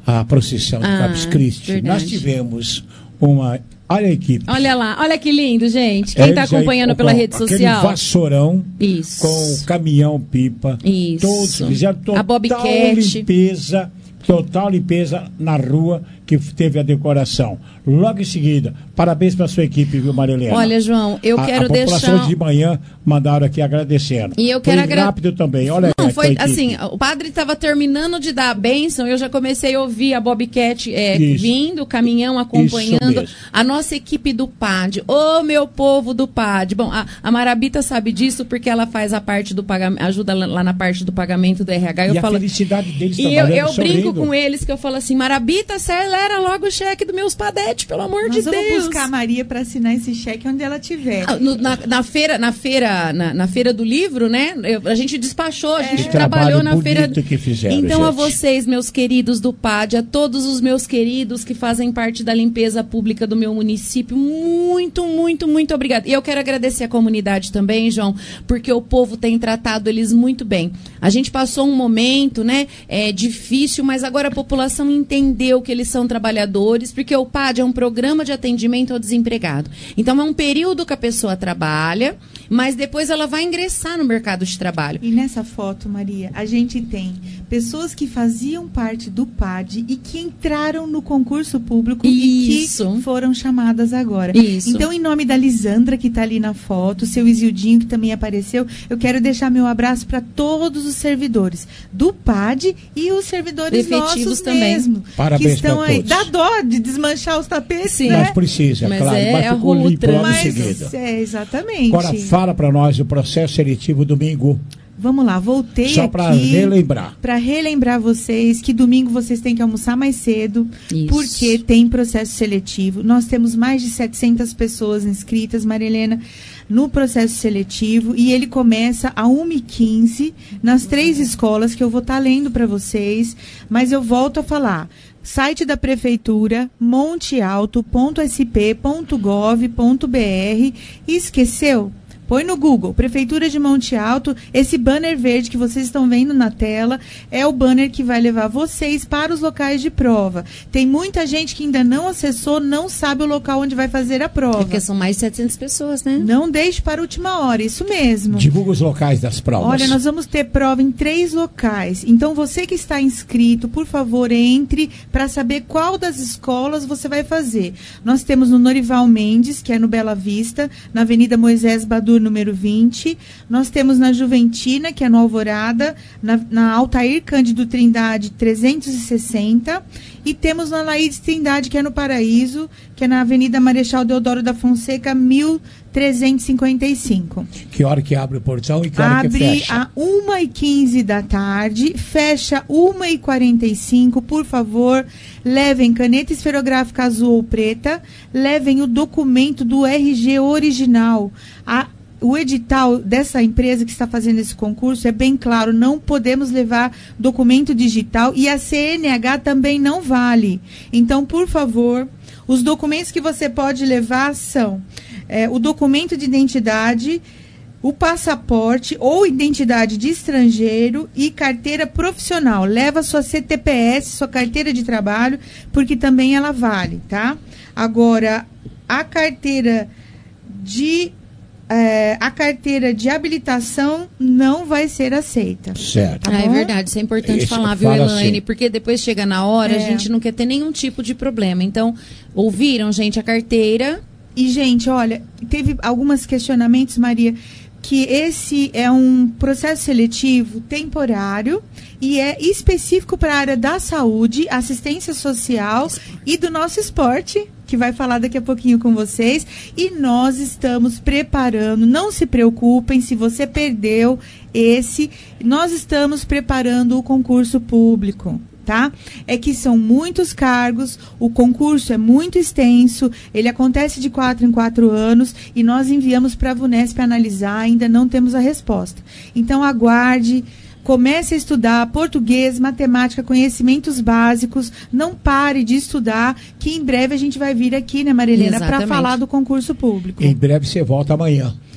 a procissão do Ah, Corpus Christi. verdade. Nós tivemos uma... Olha a equipe. Olha lá, olha que lindo, gente. Quem está Eles aí, acompanhando com pela rede aquele social? vassourão Isso. com o caminhão-pipa. Isso. Todos fizeram total A Bobcat. limpeza, total limpeza na rua que teve a decoração. Logo em seguida, parabéns para a sua equipe, viu, Marilena? Olha, João, eu a, quero a população deixar... de manhã mandaram aqui agradecendo. E eu quero Foi agra- rápido também, olha Não, aí, foi a equipe. assim, o padre estava terminando de dar a bênção, eu já comecei a ouvir a Bobcat é, Isso. vindo, o caminhão Isso acompanhando, mesmo. a nossa equipe do P A D, ô meu povo do P A D. Bom, a, a Marabita sabe disso porque ela faz a parte do pagamento, ajuda lá lá na parte do pagamento do R H. Eu E a falo, felicidade deles e eu, trabalhando, eu brinco sorrindo. com eles que eu falo assim, Marabita, acelera logo o cheque do meus Padete, pelo amor Nós de vamos Deus. buscar a Maria para assinar esse cheque onde ela estiver. Ah, no- na, na feira, na feira, na, na feira do livro, né? Eu- a gente despachou, a gente Que trabalhou trabalho na feira. bonito que fizeram, Então a gente. vocês, meus queridos do P A D, a todos os meus queridos que fazem parte da limpeza pública do meu município, muito, muito, muito obrigada. E eu quero agradecer a comunidade também, João, porque o povo tem tratado eles muito bem. A gente passou um momento, né? É difícil, mas agora a população entendeu que eles são trabalhadores, porque o P A D é um programa de atendimento ao desempregado. Então é um período que a pessoa trabalha, mas depois ela vai ingressar no mercado de trabalho. E nessa foto, Maria, a gente tem pessoas que faziam parte do P A D e que entraram no concurso público Isso. e que foram chamadas agora. Isso. Então, em nome da Lisandra, que está ali na foto, seu Isildinho, que também apareceu, eu quero deixar meu abraço para todos os servidores do P A D e os servidores Efetivos nossos também. mesmo. Parabéns que estão pra aí. todos. Dá dó de desmanchar os tapetes, Sim. né? Mas precisa, Mas claro. é mas a ficou rua limpo logo em Mas, seguida. é, exatamente. Agora fala para nós o processo seletivo domingo. Vamos lá, voltei Só aqui. para relembrar. Para relembrar vocês que domingo vocês têm que almoçar mais cedo, Isso. porque tem processo seletivo. Nós temos mais de setecentas pessoas inscritas, Marilena, no processo seletivo, e ele começa a uma e quinze nas três escolas que eu vou estar lendo para vocês, mas eu volto a falar. Site da Prefeitura, monte alto ponto s p ponto gov ponto b r. Esqueceu? Põe no Google, Prefeitura de Monte Alto, esse banner verde que vocês estão vendo na tela é o banner que vai levar vocês para os locais de prova. Tem muita gente que ainda não acessou, não sabe o local onde vai fazer a prova. É porque são mais de setecentas pessoas, né? Não deixe para a última hora, isso mesmo. Divulga os locais das provas. Olha, nós vamos ter prova em três locais. Então, você que está inscrito, por favor, entre para saber qual das escolas você vai fazer. Nós temos no Norival Mendes, que é no Bela Vista, na Avenida Moisés Badur, número vinte. Nós temos na Juventina, que é no Alvorada, na, na Altair Cândido Trindade, trezentos e sessenta. E temos na Laídes Trindade, que é no Paraíso, que é na Avenida Marechal Deodoro da Fonseca, mil trezentos e cinquenta e cinco. Que hora que abre o portão e que hora que Abre fecha? a uma e quinze da tarde, fecha uma e quarenta e cinco. Por favor, levem caneta esferográfica azul ou preta, levem o documento do R G original. A O edital dessa empresa que está fazendo esse concurso é bem claro, não podemos levar documento digital e a C N H também não vale. Então, por favor, os documentos que você pode levar são é, o documento de identidade, o passaporte ou identidade de estrangeiro e carteira profissional. Leva sua C T P S, sua carteira de trabalho, porque também ela vale, tá? Agora, a carteira de É, a carteira de habilitação não vai ser aceita. Certo. Ah, é verdade, isso é importante Isso, falar, viu, fala Elaine? assim. Porque depois chega na hora, É. a gente não quer ter nenhum tipo de problema. Então, ouviram, gente, a carteira. E, gente, olha, teve alguns questionamentos, Maria, que esse é um processo seletivo temporário e é específico para a área da saúde, assistência social e do nosso esporte, que vai falar daqui a pouquinho com vocês. E nós estamos preparando, não se preocupem se você perdeu esse, nós estamos preparando o concurso público. Tá? É que são muitos cargos, o concurso é muito extenso, ele acontece de quatro em quatro anos e nós enviamos para a VUNESP analisar, ainda não temos a resposta. Então, aguarde, comece a estudar português, matemática, conhecimentos básicos, não pare de estudar, que em breve a gente vai vir aqui, né, Marilena, para Exatamente. falar do concurso público. Em breve você volta amanhã.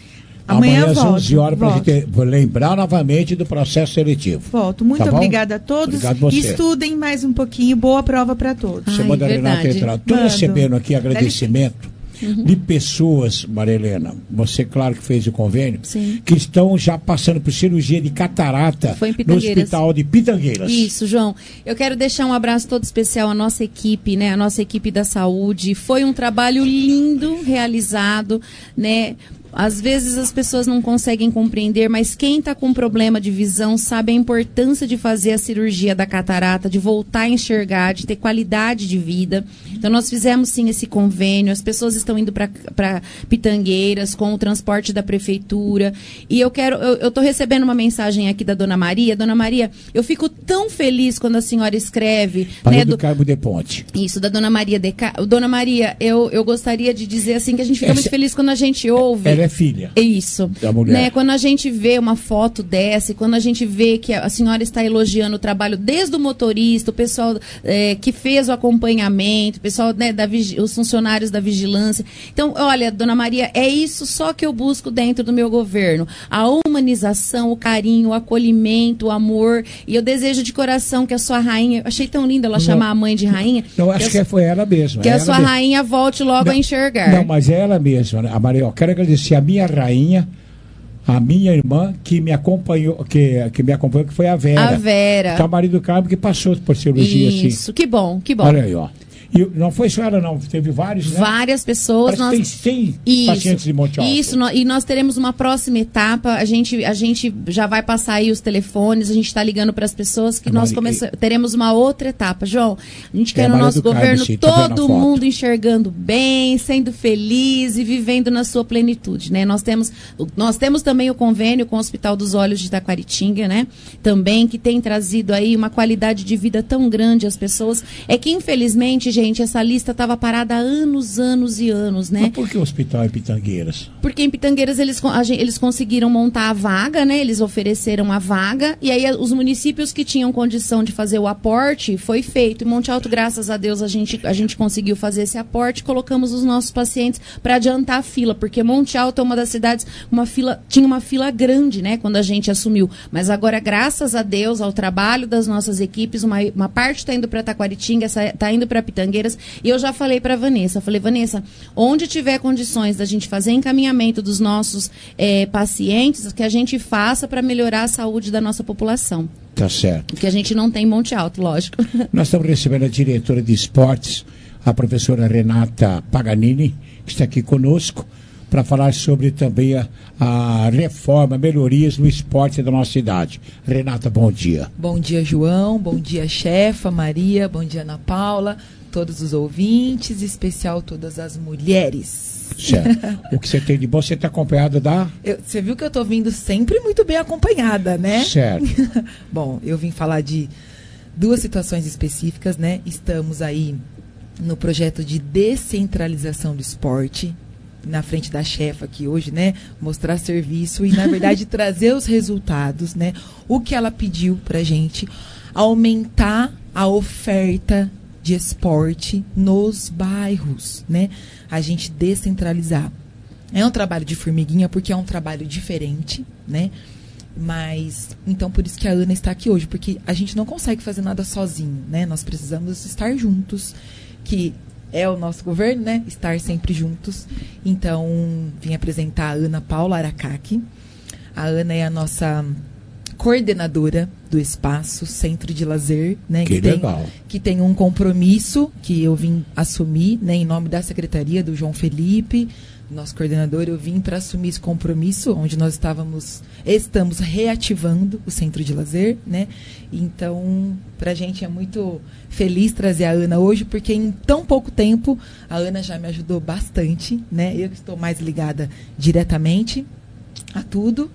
Amanhã, Amanhã às volto, onze horas, para a volto. gente vou lembrar novamente do processo seletivo. Volto. Muito Tá bom? obrigada a todos. Obrigado você. Estudem mais um pouquinho. Boa prova para todos. Você manda a Renata entrar. Estou Mando. recebendo aqui agradecimento Uhum. de pessoas, Maria Helena, você claro que fez o convênio, Sim. que estão já passando por cirurgia de catarata Foi em no Pitangueiras. hospital de Pitangueiras. Isso, João. Eu quero deixar um abraço todo especial à nossa equipe, né? A nossa equipe da saúde. Foi um trabalho lindo realizado, né? Às vezes as pessoas não conseguem compreender, mas quem está com problema de visão sabe a importância de fazer a cirurgia da catarata, de voltar a enxergar, de ter qualidade de vida. Então nós fizemos sim esse convênio, as pessoas estão indo para Pitangueiras com o transporte da prefeitura. E eu quero, eu estou recebendo uma mensagem aqui da Dona Maria. Dona Maria, eu fico tão feliz quando a senhora escreve. Maria né, do do Carmo de Ponte. Isso, da Dona Maria de Ca... Dona Maria, eu, eu gostaria de dizer assim que a gente fica Essa- muito feliz quando a gente ouve. Ela é filha Isso. da mulher. Né, quando a gente vê uma foto dessa, e quando a gente vê que a senhora está elogiando o trabalho desde o motorista, o pessoal eh, que fez o acompanhamento, o pessoal, né, da vigi- os funcionários da vigilância. Então, olha, Dona Maria, é isso só que eu busco dentro do meu governo. A humanização, o carinho, o acolhimento, o amor. E eu desejo de coração que a sua rainha, achei tão lindo ela Não. chamar a mãe de rainha. Não, acho que, que a, foi ela mesma. que é a ela sua mesma. rainha volte logo Não, a enxergar. Não, mas é ela mesma, né? A Maria, eu quero agradecer a minha rainha, a minha irmã que me acompanhou, que, que me acompanhou, que foi a Vera. A Vera. Que é o marido do Carmo que passou por cirurgia assim. Isso, que bom, que bom. Olha aí, ó. E não foi só ela, não. Teve vários, né? Várias pessoas. Parece Nós... que tem cem Isso, pacientes de Monte Alto. Isso, nó- e nós teremos uma próxima etapa. A gente, a gente já vai passar aí os telefones, a gente está ligando para as pessoas que A nós Mari- começa... teremos uma outra etapa. João, a gente É, quer a no Maria nosso do Carmo, governo sim, tô vendo a todo foto. mundo enxergando bem, sendo feliz e vivendo na sua plenitude, né? Nós temos, nós temos também o convênio com o Hospital dos Olhos de Taquaritinga, né? Também que tem trazido aí uma qualidade de vida tão grande às pessoas. É que infelizmente, gente, essa lista estava parada há anos, anos e anos, né? Mas por que o hospital é Pitangueiras? Porque em Pitangueiras eles, con- a gen- eles conseguiram montar a vaga, né? Eles ofereceram a vaga e aí a- os municípios que tinham condição de fazer o aporte foi feito. Em Monte Alto, graças a Deus, a gente, a gente conseguiu fazer esse aporte, colocamos os nossos pacientes para adiantar a fila, porque Monte Alto é uma das cidades, uma fila, tinha uma fila grande, né? Quando a gente assumiu. Mas agora, graças a Deus, ao trabalho das nossas equipes, uma, uma parte está indo para Taquaritinga, está indo para Pitangueiras, e eu já falei para Vanessa, falei, Vanessa, onde tiver condições da gente fazer encaminhamento dos nossos eh, pacientes, que a gente faça para melhorar a saúde da nossa população. Tá certo. Que a gente não tem em Monte Alto, lógico. Nós estamos recebendo a diretora de esportes, a professora Renata Paganini, que está aqui conosco, para falar sobre também a, a reforma, melhorias no esporte da nossa cidade. Renata, bom dia. Bom dia, João. Bom dia, chefa Maria. Bom dia, Ana Paula. Todos os ouvintes, em especial todas as mulheres. Certo. O que você tem de bom, você está acompanhada da... Eu- Você viu que eu estou vindo sempre muito bem acompanhada, né? Certo. Bom, eu vim falar de duas situações específicas, né? Estamos aí no projeto de descentralização do esporte, na frente da chefa aqui hoje, né? Mostrar serviço e, na verdade, trazer os resultados, né? O que ela pediu pra gente, aumentar a oferta de esporte nos bairros, né? A gente descentralizar. É um trabalho de formiguinha porque é um trabalho diferente, né? Mas, então, por isso que a Ana está aqui hoje, porque a gente não consegue fazer nada sozinho, né? Nós precisamos estar juntos, que é o nosso governo, né? Estar sempre juntos. Então, vim apresentar a Ana Paula Aracaki. A Ana é a nossa coordenadora do espaço Centro de Lazer, né? Que tem, legal. que tem um compromisso que eu vim assumir, né? Em nome da secretaria do João Felipe, nosso coordenador, eu vim para assumir esse compromisso, onde nós estávamos, estamos reativando o Centro de Lazer, né? Então, para a gente é muito feliz trazer a Ana hoje, porque em tão pouco tempo a Ana já me ajudou bastante, né? Eu que estou mais ligada diretamente a tudo.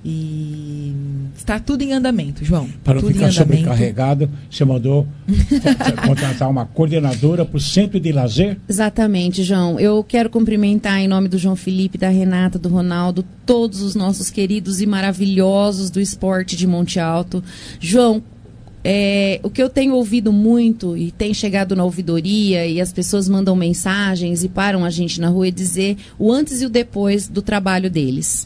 E está tudo em andamento, João. Para não tudo ficar em andamento. sobrecarregado, você mandou contratar uma coordenadora para o Centro de Lazer? Exatamente, João. Eu quero cumprimentar em nome do João Felipe, da Renata, do Ronaldo, todos os nossos queridos e maravilhosos do esporte de Monte Alto. João, é, o que eu tenho ouvido muito e tem chegado na ouvidoria e as pessoas mandam mensagens e param a gente na rua é dizer o antes e o depois do trabalho deles.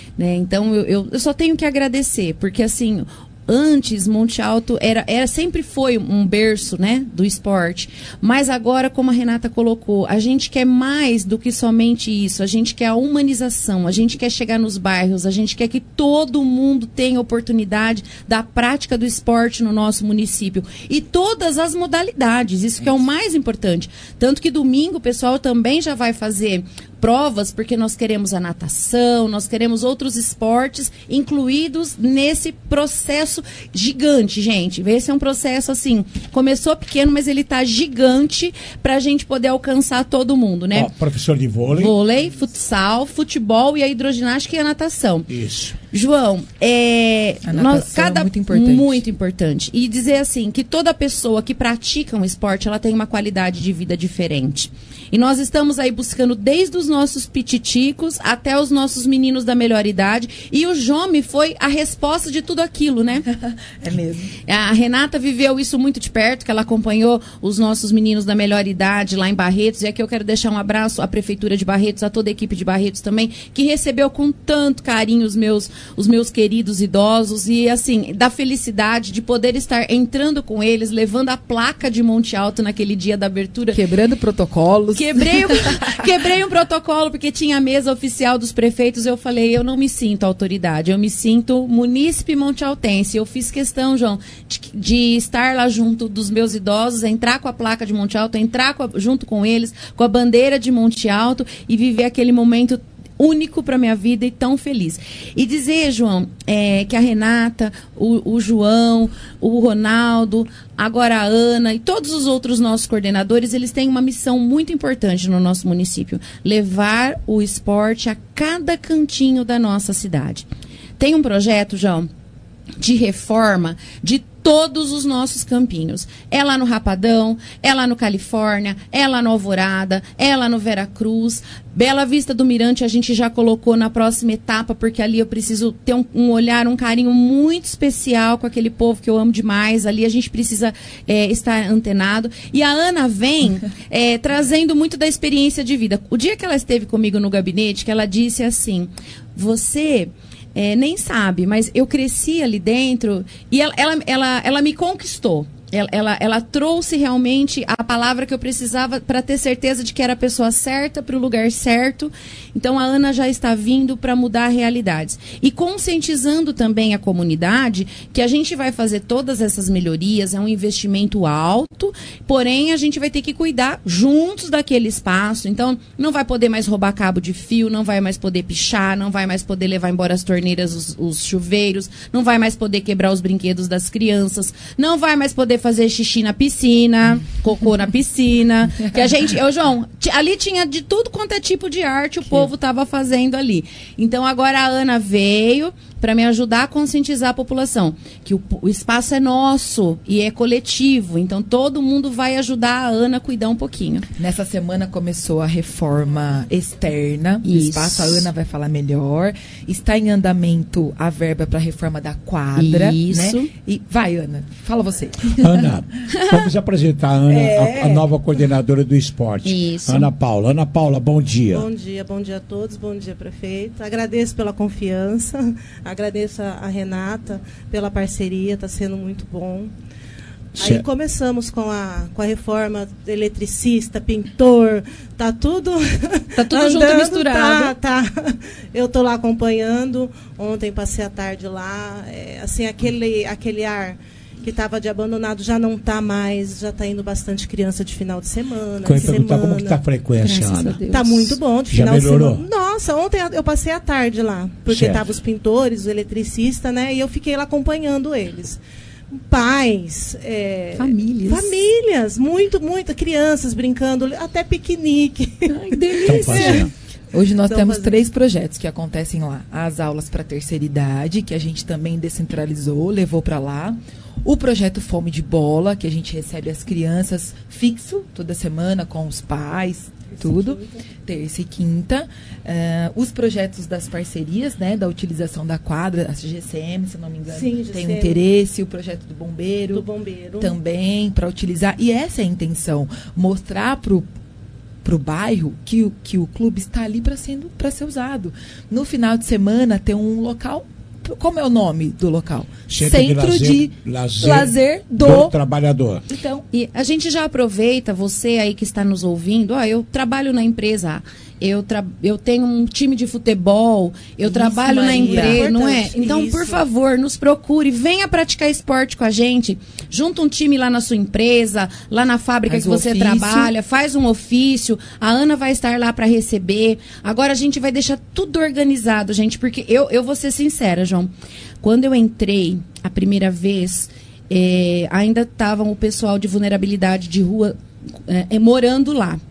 né? Então eu, eu, eu só tenho que agradecer, porque assim, antes Monte Alto era, era sempre foi um berço, né, do esporte, mas agora, como a Renata colocou, a gente quer mais do que somente isso, a gente quer a humanização, a gente quer chegar nos bairros, a gente quer que todo mundo tenha oportunidade da prática do esporte no nosso município e todas as modalidades, isso que é o mais importante, tanto que domingo o pessoal também já vai fazer provas, porque nós queremos a natação, nós queremos outros esportes incluídos nesse processo gigante, gente. Esse é um processo, assim, começou pequeno, mas ele tá gigante para a gente poder alcançar todo mundo, né? Ó, professor de vôlei. Vôlei, futsal, futebol e a hidroginástica e a natação. Isso. João, é, A nós, natação cada é muito importante. muito importante. E dizer assim, que toda pessoa que pratica um esporte, ela tem uma qualidade de vida diferente. E nós estamos aí buscando desde os nossos pititicos até os nossos meninos da melhor idade. E o Jome foi a resposta de tudo aquilo, né? É mesmo. A Renata viveu isso muito de perto, que ela acompanhou os nossos meninos da melhor idade lá em Barretos. E aqui eu quero deixar um abraço à Prefeitura de Barretos, a toda a equipe de Barretos também, que recebeu com tanto carinho os meus, os meus queridos idosos. E, assim, da felicidade de poder estar entrando com eles, levando a placa de Monte Alto naquele dia da abertura. Quebrando protocolos. Quebrei, o- quebrei um protocolo, porque tinha a mesa oficial dos prefeitos. Eu falei, eu não me sinto autoridade, eu me sinto munícipe montealtense. Eu fiz questão, João, de, de estar lá junto dos meus idosos, entrar com a placa de Monte Alto, entrar com a- junto com eles, com a bandeira de Monte Alto e viver aquele momento único para minha vida e tão feliz. E dizer, João, é, que a Renata, o, o João, o Ronaldo, agora a Ana e todos os outros nossos coordenadores, eles têm uma missão muito importante no nosso município: levar o esporte a cada cantinho da nossa cidade. Tem um projeto, João, de reforma de todos os nossos campinhos. É lá no Rapadão, é lá no Califórnia, é lá no Alvorada, é lá no Veracruz. Bela Vista do Mirante a gente já colocou na próxima etapa, porque ali eu preciso ter um, um olhar, um carinho muito especial com aquele povo que eu amo demais. Ali a gente precisa é, estar antenado. E a Ana vem é, trazendo muito da experiência de vida. O dia que ela esteve comigo no gabinete, que ela disse assim, você... É, nem sabe, mas eu cresci ali dentro e ela, ela, ela, ela me conquistou. Ela, ela, ela trouxe realmente a palavra que eu precisava para ter certeza de que era a pessoa certa para o lugar certo. Então a Ana já está vindo para mudar realidades. E conscientizando também a comunidade que a gente vai fazer todas essas melhorias, é um investimento alto, porém a gente vai ter que cuidar juntos daquele espaço. Então não vai poder mais roubar cabo de fio, não vai mais poder pichar, não vai mais poder levar embora as torneiras, os, os chuveiros, não vai mais poder quebrar os brinquedos das crianças, não vai mais poder fazer xixi na piscina, cocô na piscina, que a gente, ô João, t- ali tinha de tudo quanto é tipo de arte, o povo estava fazendo ali. Então agora a Ana veio para me ajudar a conscientizar a população que o, o espaço é nosso e é coletivo, então todo mundo vai ajudar a Ana a cuidar um pouquinho. Nessa semana começou a reforma externa do Isso. espaço, a Ana vai falar melhor. Está em andamento a verba para a reforma da quadra. Isso. Né? E vai, Ana, fala você. Ana, vamos apresentar a Ana, É. a, a nova coordenadora do esporte. Isso. Ana Paula. Ana Paula, bom dia. Bom dia, bom dia a todos, bom dia, prefeito. Agradeço pela confiança, agradeço a, a Renata pela parceria, está sendo muito bom. Aí Certo. começamos com a, com a reforma de eletricista, pintor, tá tudo Tá tudo junto e misturado. Tá, tá. Eu tô lá acompanhando, ontem passei a tarde lá, é, assim, aquele, aquele ar que estava de abandonado já não está mais, já está indo bastante criança de final de semana. Eu ia de perguntar semana. como que está a frequência, Graças Ana. a Deus. Tá muito bom, de Já final melhorou? de semana. Nossa, ontem eu passei a tarde lá, porque Certo. estavam os pintores, os eletricistas, né? E eu fiquei lá acompanhando eles. Pais, é, Famílias. famílias, muito, muito, crianças brincando, até piquenique. Ai, que delícia. Estão fazendo. Hoje nós Então, temos fazendo. três projetos que acontecem lá. As aulas para terceira idade, que a gente também descentralizou, levou para lá. O projeto Fome de Bola, que a gente recebe as crianças fixo toda semana com os pais, tudo. Terça e quinta. Uh, os projetos das parcerias, né, da utilização da quadra, a G C M, se não me engano, Sim, G C M. tem um interesse. O projeto do bombeiro, Do bombeiro. também para utilizar. E essa é a intenção, mostrar para para o bairro que, o- que o clube está ali para ser usado. No final de semana tem um local. Como é o nome do local? Centro de lazer- de lazer lazer do, do trabalhador. Então, E a gente já aproveita, você aí que está nos ouvindo, ó, eu trabalho na empresa, eu, tra eu tenho um time de futebol, eu Isso, trabalho na Maria. empresa, não é? Importante, Então, isso. por favor, nos procure, venha praticar esporte com a gente, junta um time lá na sua empresa, lá na fábrica Faz que o você ofício. trabalha, faz um ofício, a Ana vai estar lá para receber. Agora a gente vai deixar tudo organizado, gente, porque eu, eu vou ser sincera, João. Quando eu entrei a primeira vez, eh, ainda estavam o pessoal de vulnerabilidade de rua eh, morando lá.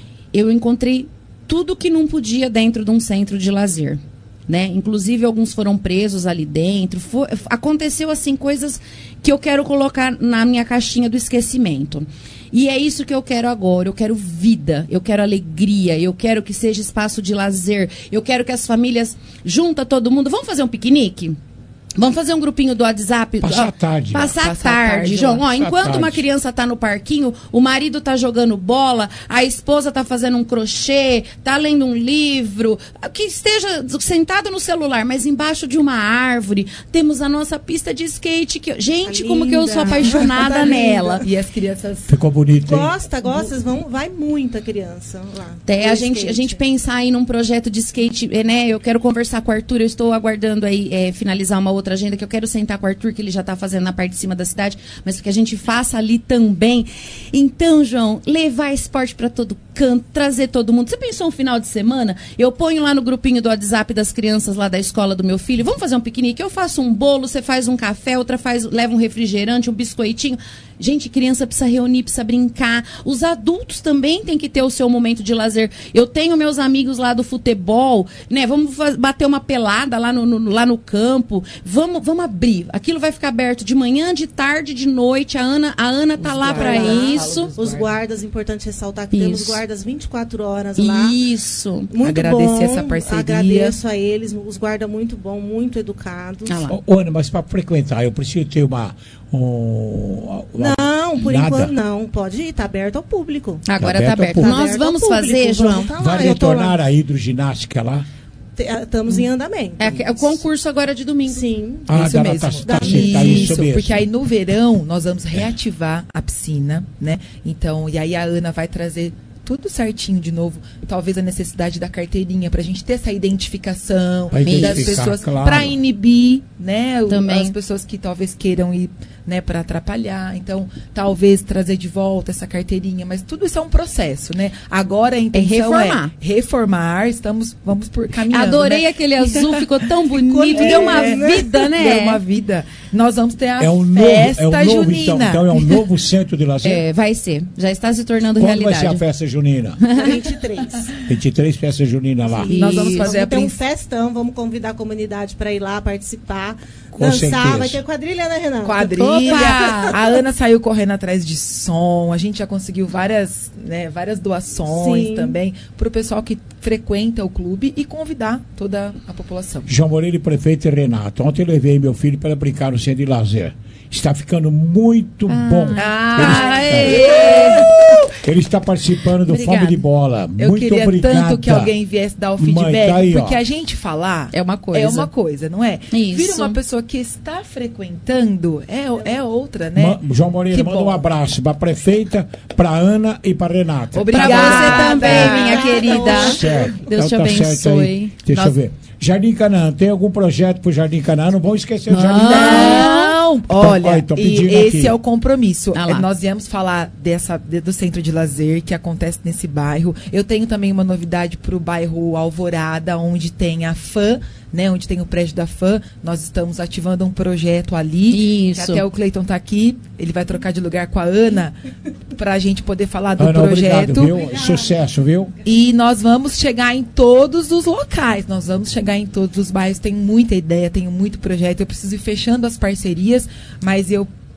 Eu encontrei tudo que não podia dentro de um centro de lazer, né? Inclusive alguns foram presos ali dentro. Foi, aconteceu assim coisas que eu quero colocar na minha caixinha do esquecimento. E é isso que eu quero agora. Eu quero vida, eu quero alegria, eu quero que seja espaço de lazer, eu quero que as famílias junta todo mundo. Vamos fazer um piquenique? Vamos fazer um grupinho do WhatsApp? Passar Ó, a tarde. Passar a Passar a tarde, tarde João. lá. Ó, Passar a enquanto uma tarde. criança tá no parquinho, o marido tá jogando bola, a esposa tá fazendo um crochê, tá lendo um livro, que esteja sentado no celular, mas embaixo de uma árvore. Temos a nossa pista de skate. Que... Gente, Tá como que eu sou linda. apaixonada Tá linda. nela. e as crianças. Ficou bonito, hein? Gosta, gosta, vocês vão, vai muita criança lá. Até a No gente, a skate. gente pensar aí num projeto de skate, eh, né? Eu quero conversar com o Arthur, eu estou aguardando aí eh, finalizar uma outra agenda que eu quero sentar com o Arthur, que ele já está fazendo na parte de cima da cidade, mas que a gente faça ali também. Então, João, levar esporte para todo canto, trazer todo mundo. Você pensou um final de semana? Eu ponho lá no grupinho do WhatsApp das crianças lá da escola do meu filho, vamos fazer um piquenique? Eu faço um bolo, você faz um café, outra faz, leva um refrigerante, um biscoitinho. Gente, criança precisa reunir, precisa brincar. Os adultos também têm que ter o seu momento de lazer. Eu tenho meus amigos lá do futebol, né? Vamos faz- bater uma pelada lá no, no- lá no campo. Vamos, vamos abrir. Aquilo vai ficar aberto de manhã, de tarde, de noite. A Ana, a Ana tá lá para isso. Os guardas, importante ressaltar que Isso. temos guardas vinte e quatro horas lá. Isso. Muito Agradecer bom, essa parceria. Agradeço a eles, os guardas muito bom, muito educados. Ah lá. Ô, ô, Ana, mas para frequentar, eu preciso ter uma. Um, uma Não, por nada. enquanto não. Pode ir, tá aberto ao público. Agora Tá tá aberto aberto. ao público. Nós Aberto ao vamos público, fazer, vamos João. tá lá, Vai eu tô lá. retornar a hidroginástica lá? Te- ah, Estamos em andamento. É, que- é o concurso agora de domingo. Sim. Ah, isso dá- mesmo. tá- tá- tá isso isso, mesmo. porque aí no verão nós vamos reativar a piscina, né? Então, e aí a Ana vai trazer tudo certinho de novo. Talvez a necessidade da carteirinha pra gente ter essa identificação Pra das identificar, pessoas claro. pra inibir, né? o- Também. As pessoas que talvez queiram ir, né, para atrapalhar. Então, talvez trazer de volta essa carteirinha, mas tudo isso é um processo, né? Agora a intenção é reformar. reformar, estamos vamos por caminhando, Adorei né? aquele azul, ficou tão bonito, deu uma É, vida, né? Deu uma vida. Nós vamos ter a É um novo, festa é um novo junina. então, então é um novo centro de lazer? É, vai ser. Já está se tornando Quando vai ser realidade. a festa junina? vinte e três. vinte e três festas juninas lá. Nós vamos fazer a Vamos ter um prin- festão, vamos convidar a comunidade para ir lá participar, Com dançar, certeza. vai ter quadrilha, né, Renato? Quadrilha. Opa! A Ana saiu correndo atrás de som. A gente já conseguiu várias, né, várias doações Sim. também para o pessoal que frequenta o clube e convidar toda a população. João Moreira, prefeito e Renato. Ontem eu levei meu filho para brincar no centro de lazer. Está ficando muito bom. Ah, ele, ele está participando do Obrigada. Fome de Bola. Eu muito queria obrigada. tanto que alguém viesse dar o Mãe, feedback, tá aí, ó. porque a gente falar É uma coisa. é uma coisa, não é? Isso. Vira uma pessoa que está frequentando é, é outra, né? Ma- João Moreira, Que manda bom. um abraço para a prefeita, para Ana e para Renata. Obrigada. Pra você também, minha querida. Certo. Deus te Então tá certo abençoe. aí. Deixa Nós- eu ver. Jardim Canaã, tem algum projeto pro Jardim Canaã? Não vão esquecer o Jardim Canaã. Não, olha, olha, tô e pedindo esse aqui. é o compromisso. Ah lá. É, nós viemos falar dessa, de- do centro de lazer que acontece nesse bairro. Eu tenho também uma novidade para o bairro Alvorada, onde tem a F A M, né, onde tem o prédio da F A M. Nós estamos ativando um projeto ali. Isso. Que até o Cleiton está aqui. Ele vai trocar de lugar com a Ana para a gente poder falar do Ana, projeto. obrigado, viu? Sucesso, viu? E nós vamos chegar em todos os locais, nós vamos chegar em todos os bairros. Tenho muita ideia, tenho muito projeto. Eu preciso ir fechando as parcerias, mas eu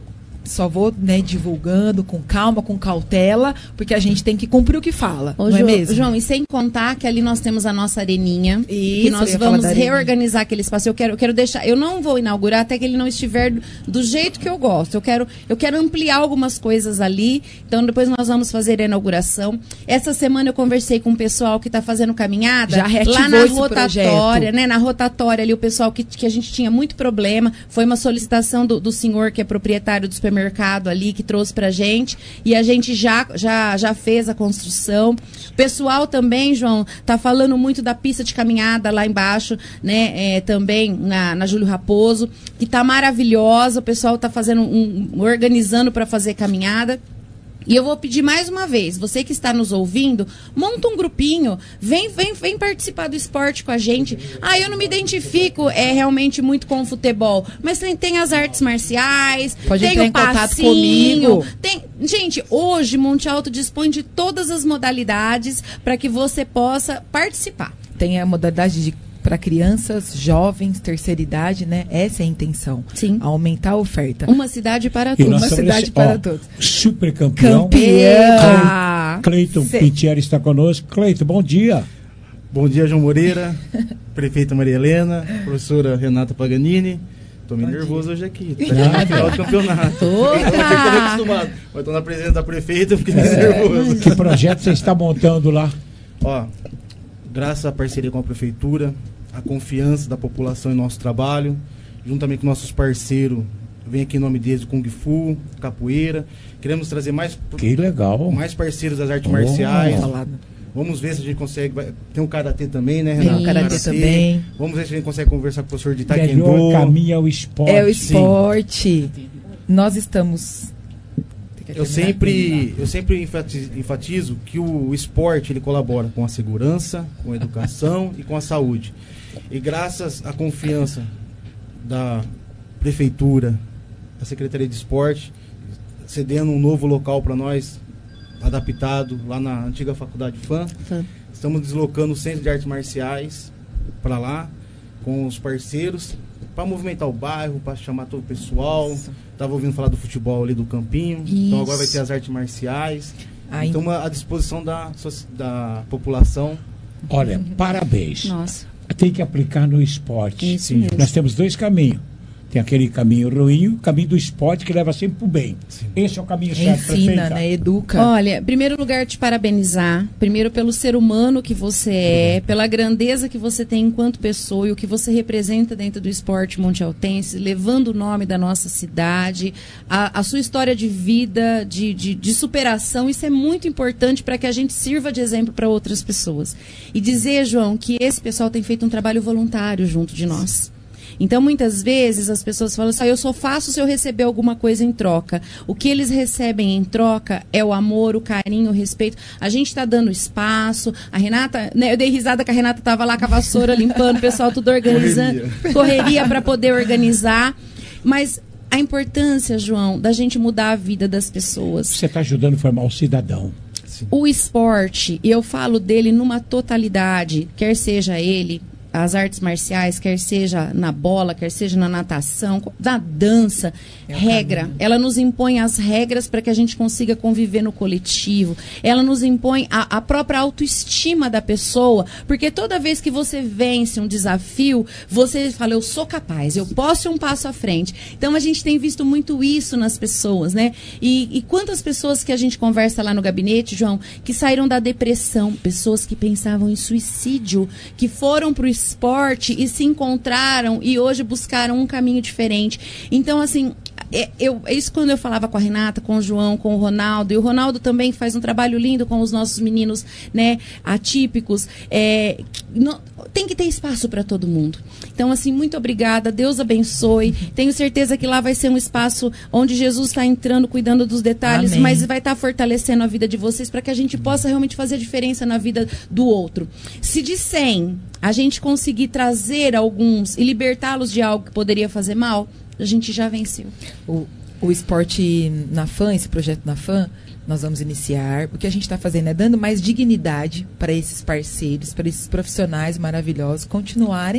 só vou, né, divulgando com calma, com cautela, porque a gente tem que cumprir o que fala, Ô, não João, é mesmo? João, e sem contar que ali nós temos a nossa areninha, Isso, que nós eu ia falar vamos da areninha. reorganizar aquele espaço. Eu quero, eu quero deixar, eu não vou inaugurar até que ele não estiver do, do jeito que eu gosto. Eu quero, eu quero ampliar algumas coisas ali. Então depois nós vamos fazer a inauguração. Essa semana eu conversei com o pessoal que está fazendo caminhada Já reativou lá na esse rotatória, projeto. né? Na rotatória ali o pessoal que, que a gente tinha muito problema. Foi uma solicitação do, do senhor que é proprietário do supermercado ali que trouxe pra gente e a gente já, já, já fez a construção. O pessoal também, João, tá falando muito da pista de caminhada lá embaixo, né? É, também na, na Júlio Raposo, que tá maravilhosa. O pessoal tá fazendo um, um organizando para fazer caminhada. E eu vou pedir mais uma vez, você que está nos ouvindo, monta um grupinho, vem, vem, vem participar do esporte com a gente. Ah, eu não me identifico é, realmente muito com o futebol, mas tem, tem as artes marciais, Pode tem entrar o em contato passinho, comigo. tem... Gente, hoje Monte Alto dispõe de todas as modalidades para que você possa participar. Tem a modalidade de para crianças, jovens, terceira idade, né? Essa é a intenção. Sim. Aumentar a oferta. Uma cidade para E todos. nós Uma estamos cidade nesse- para ó, todos. Super campeão. Campeão! Cleiton Cê- Pintieri está conosco. Cleiton, bom dia. Bom dia, João Moreira, prefeita Maria Helena, professora Renata Paganini. Tô meio nervoso hoje aqui. Tá Nada. na final do campeonato. Opa! Eu tô acostumado. Mas tô na presença da prefeita, eu fiquei meio nervoso. Que projeto você está montando lá? Ó, graças à parceria com a prefeitura, a confiança da população em nosso trabalho, juntamente com nossos parceiros, vem aqui em nome deles, Kung Fu, Capoeira. Queremos trazer mais, Que legal. mais parceiros das artes Oh. marciais. Falado. Vamos ver se a gente consegue. vai- Tem um karatê também, né, Tem Renato? o karatê também. Vamos ver se a gente consegue conversar com o professor de Taekwondo. Melhor caminho é o esporte. É o esporte. Nós estamos... Eu sempre, eu sempre enfatizo, enfatizo que o esporte ele colabora com a segurança, com a educação e com a saúde. E graças à confiança da prefeitura, da Secretaria de Esporte, cedendo um novo local para nós, adaptado lá na antiga Faculdade F A M, Fã. estamos deslocando o Centro de Artes Marciais para lá, com os parceiros, para movimentar o bairro, para chamar todo o pessoal. Estava ouvindo falar do futebol ali do Campinho, então agora vai ter as artes marciais. Aí- Então, uma- à disposição da, soci- da população. Olha, parabéns. Nossa. Tem que aplicar no esporte. Isso mesmo. Nós temos dois caminhos. Tem aquele caminho ruim e o caminho do esporte que leva sempre para o bem. Esse é o caminho certo, Ensina, prefeita. né? Educa. Olha, em primeiro lugar, te parabenizar. Primeiro pelo ser humano que você é, pela grandeza que você tem enquanto pessoa e o que você representa dentro do esporte montealtense, levando o nome da nossa cidade, a, a sua história de vida, de, de, de superação. Isso é muito importante para que a gente sirva de exemplo para outras pessoas. E dizer, João, que esse pessoal tem feito um trabalho voluntário junto de nós. Então, muitas vezes, as pessoas falam assim, ah, eu só faço se eu receber alguma coisa em troca. O que eles recebem em troca é o amor, o carinho, o respeito. A gente está dando espaço. A Renata, né, eu dei risada que a Renata estava lá com a vassoura limpando, o pessoal tudo organizando. Correria. Correria para poder organizar. Mas a importância, João, da gente mudar a vida das pessoas. Você está ajudando a formar um cidadão. O esporte, e eu falo dele numa totalidade, quer seja ele as artes marciais, quer seja na bola, quer seja na natação, na dança, É o regra. caminho. Ela nos impõe as regras para que a gente consiga conviver no coletivo. Ela nos impõe a, a própria autoestima da pessoa, porque toda vez que você vence um desafio, você fala, eu sou capaz, eu posso ir um passo à frente. Então a gente tem visto muito isso nas pessoas, né? E, e quantas pessoas que a gente conversa lá no gabinete, João, que saíram da depressão, pessoas que pensavam em suicídio, que foram para o esporte e se encontraram e hoje buscaram um caminho diferente. Então, assim, é, eu, é isso quando eu falava com a Renata, com o João, com o Ronaldo, e o Ronaldo também faz um trabalho lindo com os nossos meninos, né, atípicos. É, não, tem que ter espaço para todo mundo. Então, assim, muito obrigada, Deus abençoe. Tenho certeza que lá vai ser um espaço onde Jesus está entrando, cuidando dos detalhes, Amém. mas vai estar fortalecendo a vida de vocês para que a gente possa realmente fazer a diferença na vida do outro. Se de cem a gente conseguir trazer alguns e libertá-los de algo que poderia fazer mal, a gente já venceu. O, o esporte na F A M, esse projeto na F A M, nós vamos iniciar. O que a gente está fazendo é dando mais dignidade para esses parceiros, para esses profissionais maravilhosos continuarem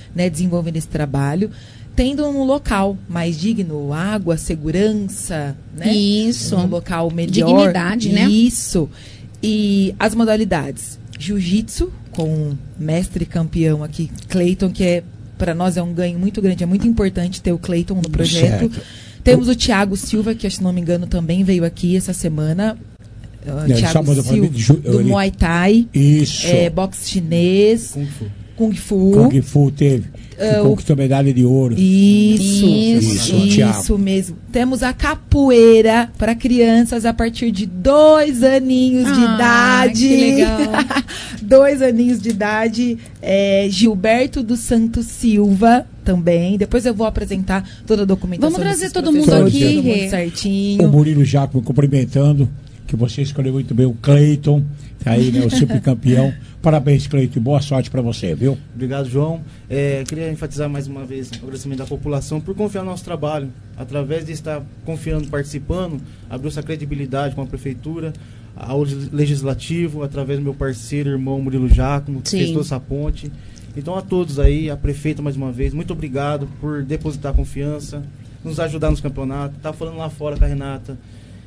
né, desenvolvendo esse trabalho, tendo um local mais digno, água, segurança, né? Isso. Um local melhor. Dignidade, né? Isso. E as modalidades, jiu-jitsu, com o mestre campeão aqui, Cleiton, que é, para nós é um ganho muito grande, é muito importante ter o Cleiton no projeto. Certo. Temos o Thiago Silva, que, se não me engano, também veio aqui essa semana. Uh, Não, Thiago só Silva, de ju- do ele- Muay Thai. Isso. É, boxe chinês. Kung Fu. Kung Fu. Kung Fu teve. Que Uh, conquistou medalha de ouro. Isso, Isso, isso, Thiago. mesmo. Temos a capoeira para crianças a partir de dois aninhos de Ah, idade. que legal. dois aninhos de idade. É, Gilberto dos Santos Silva também. Depois eu vou apresentar toda a documentação. Vamos trazer desses todo mundo professores, aqui, todo mundo Rê. certinho. O Murilo Jacob cumprimentando, que você escolheu muito bem o Cleiton, tá aí, né, o super campeão. Parabéns, Cleiton, e boa sorte para você, viu? Obrigado, João. É, queria enfatizar mais uma vez o agradecimento da população por confiar no nosso trabalho. Através de estar confiando, participando, abriu essa credibilidade com a prefeitura, ao legislativo, através do meu parceiro, irmão Murilo Giacomo, que Sim. fez toda essa ponte. Então, a todos aí, a prefeita mais uma vez, muito obrigado por depositar confiança, nos ajudar nos campeonatos. Tá falando lá fora com a Renata.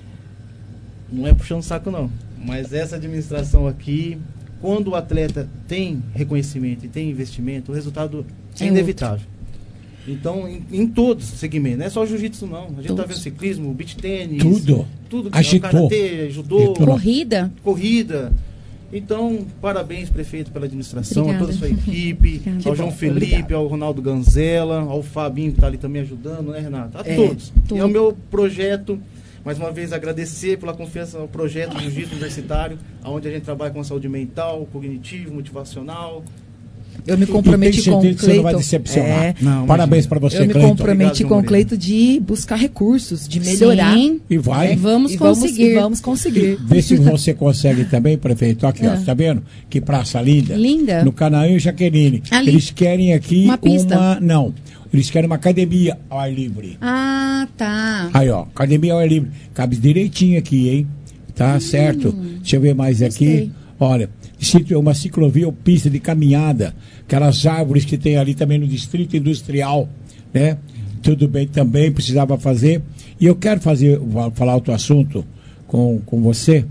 Não é puxando saco, não. Mas essa administração aqui, quando o atleta tem reconhecimento e tem investimento, o resultado é, É inevitável. Então, em, em todos os segmentos, não é só jiu-jitsu, não. A gente Todos. tá vendo ciclismo, beach tênis, Tudo. tudo que Agitou. karatê, judô, Corrida. corrida. Então, parabéns, prefeito, pela administração, Obrigada. a toda a sua equipe, Obrigada. ao João bom, Felipe, obrigada. ao Ronaldo Ganzella, ao Fabinho, que está ali também ajudando, né, Renata? A É, todos. tudo. E ao meu projeto, mais uma vez, agradecer pela confiança no projeto do Jiu-Jitsu Universitário, onde a gente trabalha com saúde mental, cognitivo, motivacional. Eu me E comprometi tenho com certeza o que você não vai Cleiton. decepcionar. É, Não, Parabéns imagina. para você, eu me Cleiton. comprometi Obrigado, com o Moreno. Cleiton de buscar recursos, de melhorar. Sim. E vai. E vamos E conseguir. e vamos conseguir. Vê se você consegue também, prefeito. Aqui, ó, tá vendo? Que praça linda. Linda. No Canaã e Jaqueline. Ali. Eles querem aqui Uma pista. Não. Eles querem uma academia ao ar livre. Ah, tá. Aí, ó, academia ao ar livre. Cabe direitinho aqui, hein? Tá certo. Deixa eu ver mais aqui. Gostei. Olha, ciclo- uma ciclovia ou pista de caminhada. Aquelas árvores que tem ali também no Distrito Industrial, né? Tudo bem também, precisava fazer. E eu quero fazer, vou falar outro assunto com, com você.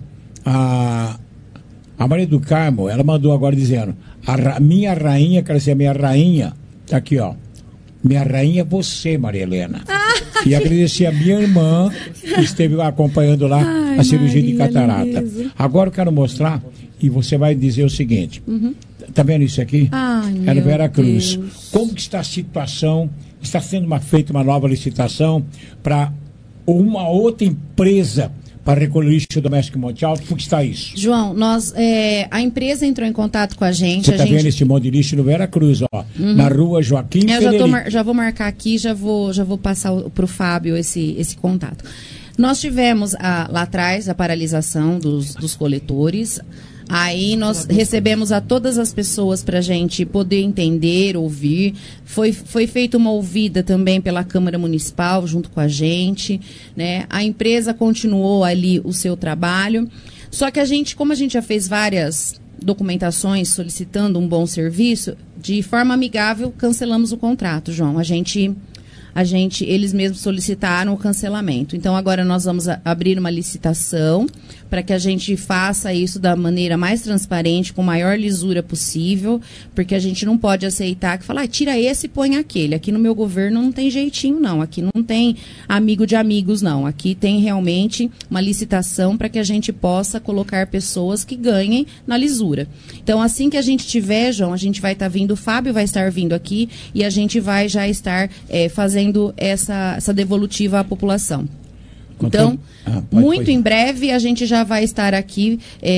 A, a Maria do Carmo, ela mandou agora dizendo, a ra- minha rainha, quero ser a minha rainha, tá aqui, ó. Minha rainha é você, Maria Helena. E agradecer a minha irmã, que esteve acompanhando lá Ai, a cirurgia de Maria, catarata. beleza. Agora eu quero mostrar, e você vai dizer o seguinte. Uhum. Tá vendo isso aqui? Ai, É no meu Veracruz. Deus. Como que está a situação? Está sendo uma, feita uma nova licitação para uma outra empresa para recolher lixo doméstico em Monte Alto? Como que está isso? João, nós, é, a empresa entrou em contato com a gente. Você a está gente... vendo esse monte de lixo no Veracruz, ó. Uhum. Na rua Joaquim Eu já, tô Federico. mar- já vou marcar aqui, já vou, já vou passar para o Fábio esse, esse contato. Nós tivemos a- lá atrás a paralisação dos, dos coletores. Aí nós recebemos a todas as pessoas para a gente poder entender, ouvir. Foi, foi feita uma ouvida também pela Câmara Municipal junto com a gente, né? A empresa continuou ali o seu trabalho. Só que a gente, como a gente já fez várias documentações solicitando um bom serviço, de forma amigável cancelamos o contrato, João. A gente a gente, eles mesmos solicitaram o cancelamento. Então, agora nós vamos a, abrir uma licitação para que a gente faça isso da maneira mais transparente, com maior lisura possível, porque a gente não pode aceitar que falar, ah, tira esse e põe aquele. Aqui no meu governo não tem jeitinho, não. Aqui não tem amigo de amigos, não. Aqui tem realmente uma licitação para que a gente possa colocar pessoas que ganhem na lisura. Então, assim que a gente tiver, João, a gente vai estar vindo, o Fábio vai estar vindo aqui e a gente vai já estar é, fazendo essa, essa devolutiva à população. Então, ah, pode, muito pode. Em breve a gente já vai estar aqui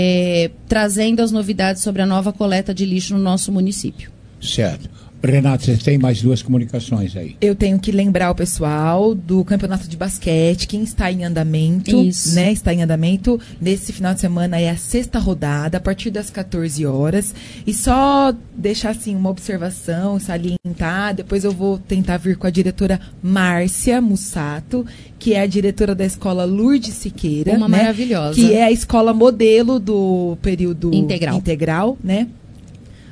é, trazendo as novidades sobre a nova coleta de lixo no nosso município. Certo. Renato, você tem mais duas comunicações aí. Eu tenho que lembrar o pessoal do campeonato de basquete, quem está em andamento, Isso. né? Está em andamento. Nesse final de semana é a sexta rodada, a partir das quatorze horas. E só deixar assim uma observação, salientar, depois eu vou tentar vir com a diretora Márcia Mussato, que é a diretora da escola Lourdes Siqueira. Uma né? maravilhosa. Que é a escola modelo do período integral, integral né?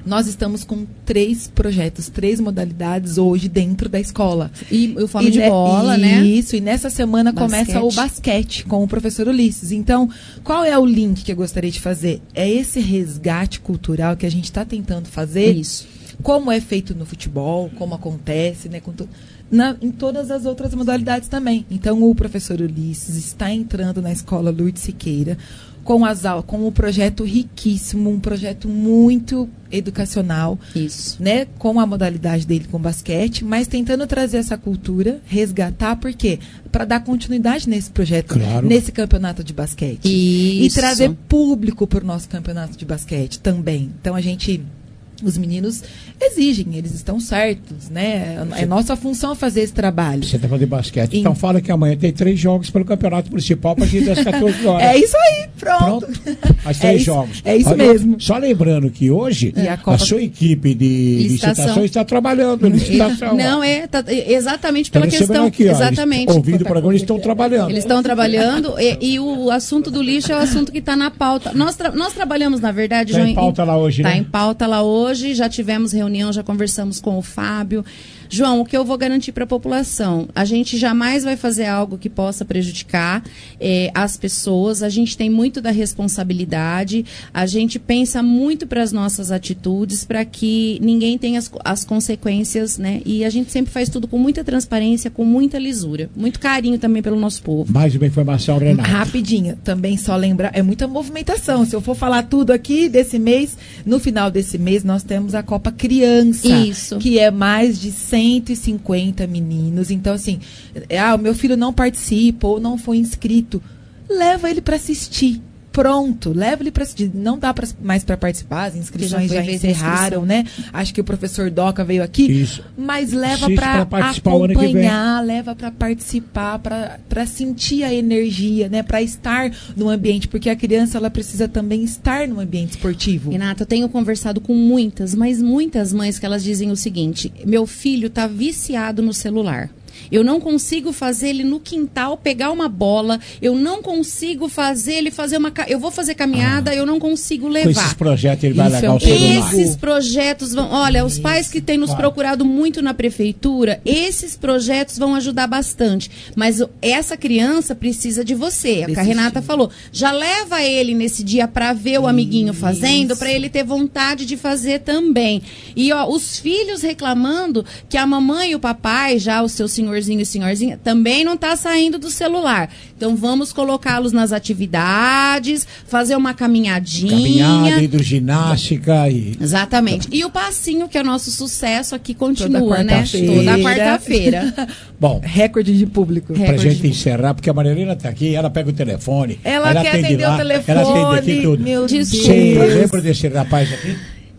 Nós estamos com três projetos, três modalidades hoje dentro da escola. E o Fome de Bola, né? Isso, e nessa semana Basquete. começa o basquete com o professor Ulisses. Então, qual é o link que eu gostaria de fazer? É esse resgate cultural que a gente está tentando fazer. Isso. Como é feito no futebol, como acontece, né? Com to... Na, em todas as outras modalidades também. Então, o professor Ulisses está entrando na escola Lourdes Siqueira com as aulas, com um projeto riquíssimo, um projeto muito educacional. Isso. Né? Com a modalidade dele com basquete, mas tentando trazer essa cultura, resgatar, por quê? Para dar continuidade nesse projeto, Claro. nesse campeonato de basquete. Isso. E trazer público para o nosso campeonato de basquete também. Então, a gente... Os meninos exigem, eles estão certos, né? É nossa função fazer esse trabalho. Você está falando de basquete. Em- Então fala que amanhã tem três jogos pelo campeonato principal a partir das catorze horas. É isso aí, pronto. As É três isso- jogos. é isso Olha, mesmo. Só lembrando que hoje E a a, Copa- sua equipe de Licitação. licitação está trabalhando. Licitação. Não, é tá- exatamente pela Tô recebendo questão. aqui, ó, eles- exatamente. ouvindo o programa, eles estão trabalhando. Eles estão trabalhando e, e o assunto do lixo é o assunto que está na pauta. Nós, tra- nós trabalhamos, na verdade, Tá João, em pauta lá hoje, Tá né? em pauta lá hoje, já tivemos reunião, já conversamos com o Fábio. João, o que eu vou garantir para a população? A gente jamais vai fazer algo que possa prejudicar eh, as pessoas. A gente tem muito da responsabilidade. A gente pensa muito para as nossas atitudes, para que ninguém tenha as, as consequências, né? E a gente sempre faz tudo com muita transparência, com muita lisura. Muito carinho também pelo nosso povo. Mais uma informação, Renato. Rapidinho, também só lembrar, é muita movimentação. Se eu for falar tudo aqui desse mês, no final desse mês nós temos a Copa Criança. Isso. Que é mais de cento e cinquenta meninos. Então, assim, ah, o meu filho não participa ou não foi inscrito. Leva ele para assistir. Pronto, leva ele para assistir. Não dá pra, mais para participar, as inscrições já já, foi feita a encerraram, né? Acho que o professor Doca veio aqui. Isso. Mas leva Assiste para pra participar o ano que vem. acompanhar, leva para participar, para sentir a energia, né? Para estar no ambiente, porque a criança ela precisa também estar no ambiente esportivo. Renata, eu tenho conversado com muitas, mas muitas mães que elas dizem o seguinte: meu filho está viciado no celular. Eu não consigo fazer ele no quintal pegar uma bola. Eu não consigo fazer ele fazer uma... ca- Eu vou fazer caminhada, eu não consigo Com levar. esses projetos ele vai Isso largar é um o celular. Esses projetos vão... Olha, os pais que têm nos Vai. procurado muito na prefeitura, esses projetos vão ajudar bastante. Mas o- essa criança precisa de você. É o que a Renata falou. Já leva ele nesse dia para ver o amiguinho fazendo, para ele ter vontade de fazer também. E ó, os filhos reclamando que a mamãe e o papai, já o seu senhorzinho e senhorzinha, também não tá saindo do celular. Então vamos colocá-los nas atividades, fazer uma caminhadinha. Caminhada, hidroginástica e... Exatamente. E o passinho, que é o nosso sucesso aqui, continua, Toda né? quarta-feira. Toda quarta-feira. Bom, Recorde de público. pra gente encerrar, porque a Marilena tá aqui, ela pega o telefone. Ela quer atende atender o lá, telefone, Ela atende aqui tudo. meu Deus. Você lembra desse rapaz aqui?